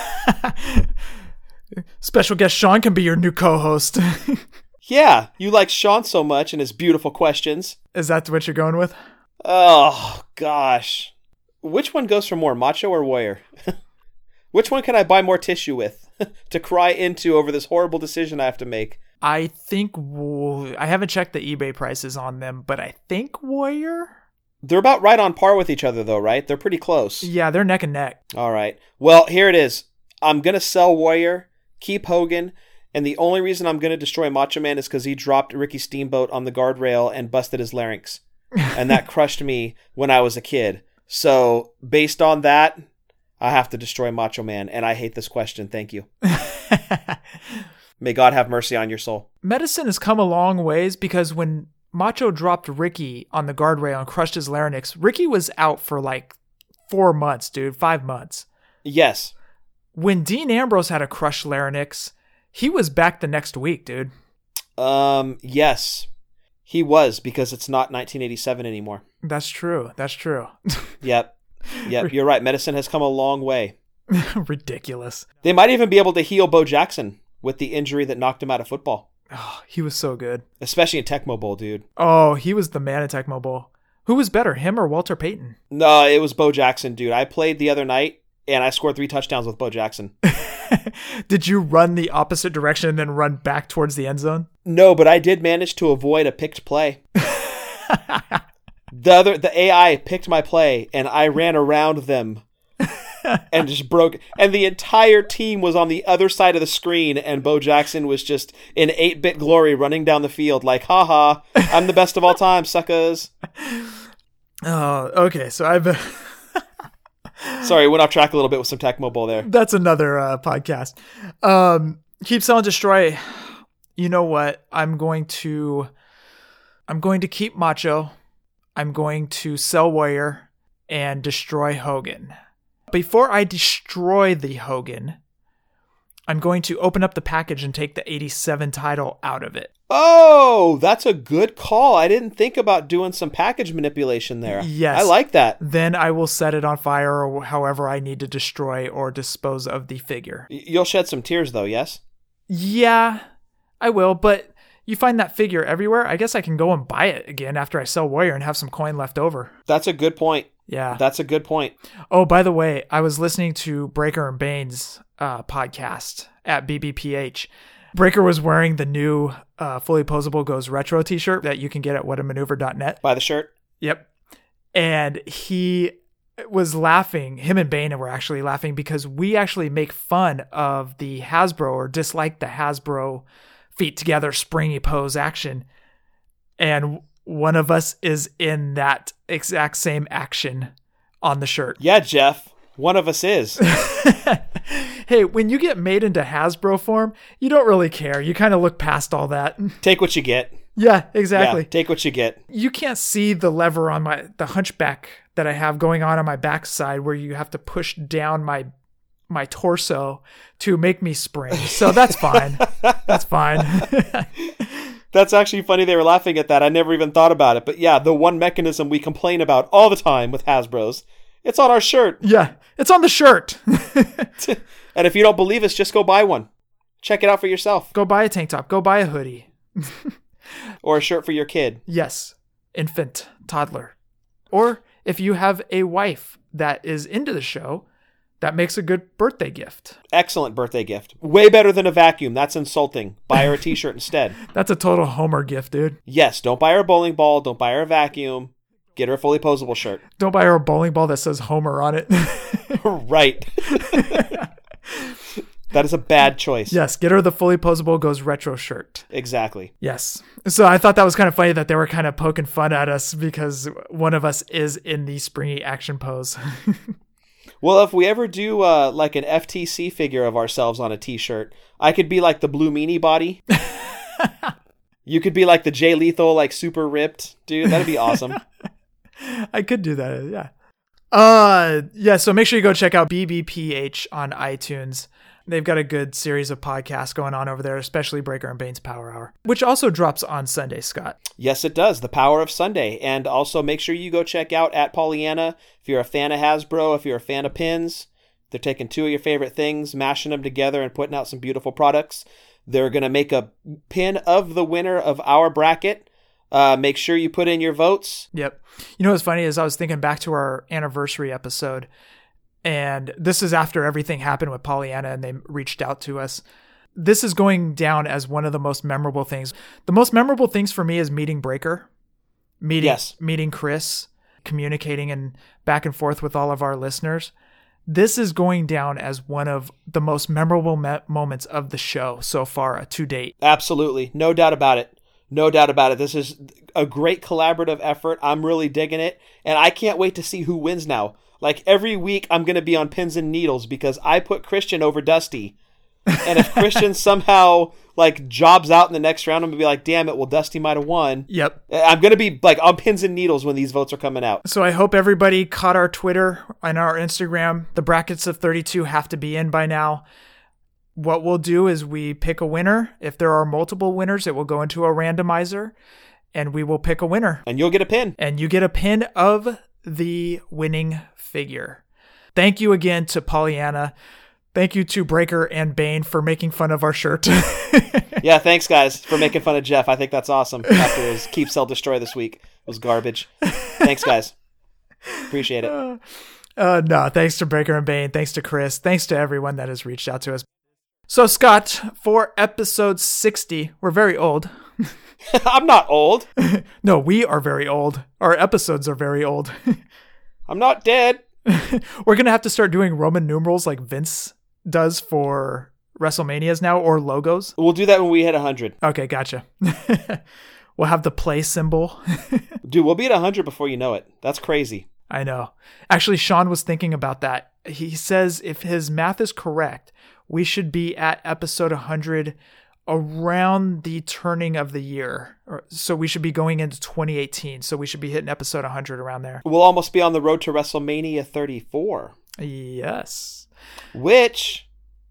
S7: Special guest Sean can be your new co-host.
S8: Yeah, you like Sean so much and his beautiful questions.
S7: Is that what you're going with?
S8: Oh, gosh. Which one goes for more, Macho or Warrior? Which one can I buy more tissue with to cry into over this horrible decision I have to make?
S7: I think I haven't checked the eBay prices on them, but I think Warrior.
S8: They're about right on par with each other, though, right? They're pretty close.
S7: Yeah, they're neck and neck.
S8: All right. Well, here it is. I'm going to sell Warrior, keep Hogan, and the only reason I'm going to destroy Macho Man is because he dropped Ricky Steamboat on the guardrail and busted his larynx. And that crushed me when I was a kid. So, based on that, I have to destroy Macho Man, and I hate this question. Thank you. May God have mercy on your soul.
S7: Medicine has come a long ways because when Macho dropped Ricky on the guardrail and crushed his larynx, Ricky was out for like four months, dude, five months.
S8: Yes.
S7: When Dean Ambrose had a crushed larynx, he was back the next week, dude.
S8: Um, yes, he was because it's not nineteen eighty-seven anymore.
S7: That's true. That's true.
S8: Yep. Yep. You're right. Medicine has come a long way.
S7: Ridiculous.
S8: They might even be able to heal Bo Jackson with the injury that knocked him out of football.
S7: Oh, he was so good.
S8: Especially in Tecmo Bowl, dude.
S7: Oh, he was the man in Tecmo Bowl. Who was better, him or Walter Payton?
S8: No, it was Bo Jackson, dude. I played the other night and I scored three touchdowns with Bo Jackson.
S7: Did you run the opposite direction and then run back towards the end zone?
S8: No, but I did manage to avoid a picked play. The other, the A I picked my play and I ran around them and just broke. And the entire team was on the other side of the screen and Bo Jackson was just in eight-bit glory running down the field like, haha, I'm the best of all time, suckers.
S7: Oh, okay. So I've...
S8: Sorry, went off track a little bit with some Tecmo Bowl there.
S7: That's another uh, podcast. Um, keep, sell, and destroy. You know what? I'm going to... I'm going to keep Macho. I'm going to sell Warrior and destroy Hogan. Before I destroy the Hogan, I'm going to open up the package and take the eighty-seven title out of it.
S8: Oh, that's a good call. I didn't think about doing some package manipulation there.
S7: Yes.
S8: I like that.
S7: Then I will set it on fire or however I need to destroy or dispose of the figure.
S8: You'll shed some tears though, yes?
S7: Yeah, I will, but you find that figure everywhere. I guess I can go and buy it again after I sell Warrior and have some coin left over.
S8: That's a good point.
S7: Yeah.
S8: That's a good point.
S7: Oh, by the way, I was listening to Breaker and Bane's uh, podcast at B B P H. Breaker was wearing the new uh, Fully Posable Goes Retro t-shirt that you can get at what a maneuver dot net.
S8: Buy the shirt?
S7: Yep. And he was laughing. Him and Bane were actually laughing because we actually make fun of the Hasbro or dislike the Hasbro feet together springy pose action. And one of us is in that exact same action on the shirt.
S8: Yeah, Jeff. One of us is.
S7: Hey, when you get made into Hasbro form, you don't really care. You kind of look past all that.
S8: Take what you get.
S7: Yeah, exactly.
S8: Yeah, take what you get.
S7: You can't see the lever on my the hunchback that I have going on on my backside where you have to push down my my torso to make me spring. So that's fine. That's fine.
S8: That's actually funny they were laughing at that. I never even thought about it. But yeah, the one mechanism we complain about all the time with Hasbro's, it's on our shirt.
S7: Yeah, it's on the shirt.
S8: And if you don't believe us, just go buy one. Check it out for yourself.
S7: Go buy a tank top. Go buy a hoodie.
S8: Or a shirt for your kid.
S7: Yes. Infant, toddler. Or if you have a wife that is into the show, that makes a good birthday gift.
S8: Excellent birthday gift. Way better than a vacuum. That's insulting. Buy her a t-shirt instead.
S7: That's a total Homer gift, dude.
S8: Yes, don't buy her a bowling ball. Don't buy her a vacuum. Get her a fully posable shirt.
S7: Don't buy her a bowling ball that says Homer on it.
S8: Right. That is a bad choice.
S7: Yes, get her the fully posable goes retro shirt.
S8: Exactly.
S7: Yes. So I thought that was kind of funny that they were kind of poking fun at us because one of us is in the springy action pose.
S8: Well, if we ever do uh, like an F T C figure of ourselves on a t-shirt, I could be like the Blue Meanie body. You could be like the Jay Lethal, like super ripped. Dude, that'd be awesome.
S7: I could do that, yeah. Uh, yeah, so make sure you go check out B B P H on iTunes. They've got a good series of podcasts going on over there, especially Breaker and Bane's Power Hour, which also drops on Sunday, Scott.
S8: Yes, it does. The Power of Sunday. And also make sure you go check out at Pollyanna. If you're a fan of Hasbro, if you're a fan of pins, they're taking two of your favorite things, mashing them together and putting out some beautiful products. They're going to make a pin of the winner of our bracket. Uh, make sure you put in your votes.
S7: Yep. You know what's funny is I was thinking back to our anniversary episode, and this is after everything happened with Pollyanna and they reached out to us. This is going down as one of the most memorable things. The most memorable things for me is meeting Breaker, meeting,
S8: yes.
S7: meeting Chris, communicating and back and forth with all of our listeners. This is going down as one of the most memorable me- moments of the show so far to date.
S8: Absolutely. No doubt about it. No doubt about it. This is a great collaborative effort. I'm really digging it. And I can't wait to see who wins now. Like every week I'm going to be on pins and needles because I put Christian over Dusty. And if Christian somehow like jobs out in the next round, I'm going to be like, damn it, well, Dusty might have won.
S7: Yep.
S8: I'm going to be like on pins and needles when these votes are coming out.
S7: So I hope everybody caught our Twitter and our Instagram. The brackets of thirty-two have to be in by now. What we'll do is we pick a winner. If there are multiple winners, it will go into a randomizer and we will pick a winner.
S8: And you'll get a pin.
S7: And you get a pin of the winning figure. Thank you again to Pollyanna. Thank you to Breaker and Bane for making fun of our shirt.
S8: Yeah, thanks guys for making fun of Jeff. I think that's awesome after his Keep, Sell, Destroy this week. It was garbage. Thanks guys. Appreciate it.
S7: Uh, uh, no, thanks to Breaker and Bane. Thanks to Chris. Thanks to everyone that has reached out to us. So Scott, for episode sixty, we're very old.
S8: I'm not old.
S7: No, we are very old. Our episodes are very old.
S8: I'm not dead.
S7: We're going to have to start doing Roman numerals like Vince does for WrestleManias now, or logos.
S8: We'll do that when we hit one hundred.
S7: Okay, gotcha. We'll have the play symbol.
S8: Dude, we'll be at one hundred before you know it. That's crazy.
S7: I know. Actually, Sean was thinking about that. He says if his math is correct, we should be at episode one hundred around the turning of the year. So we should be going into twenty eighteen. So we should be hitting episode one hundred around there.
S8: We'll almost be on the road to WrestleMania thirty-four.
S7: Yes.
S8: Which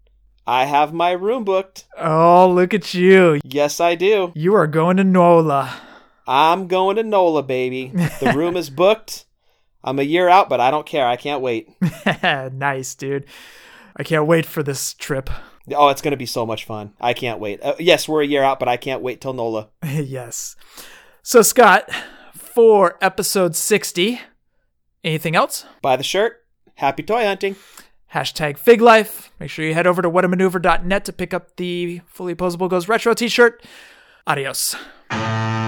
S8: I have my room booked.
S7: Oh, look at you.
S8: Yes, I do.
S7: You are going to NOLA.
S8: I'm going to NOLA, baby. The room is booked. I'm a year out, but I don't care. I can't wait.
S7: Nice, dude. I can't wait for this trip.
S8: Oh, it's going to be so much fun. I can't wait. Uh, yes, we're a year out, but I can't wait till NOLA.
S7: Yes. So, Scott, for episode sixty, anything else?
S8: Buy the shirt. Happy toy hunting.
S7: Hashtag Fig Life. Make sure you head over to what a maneuver dot net to pick up the Fully Posable Goes Retro t-shirt. Adios.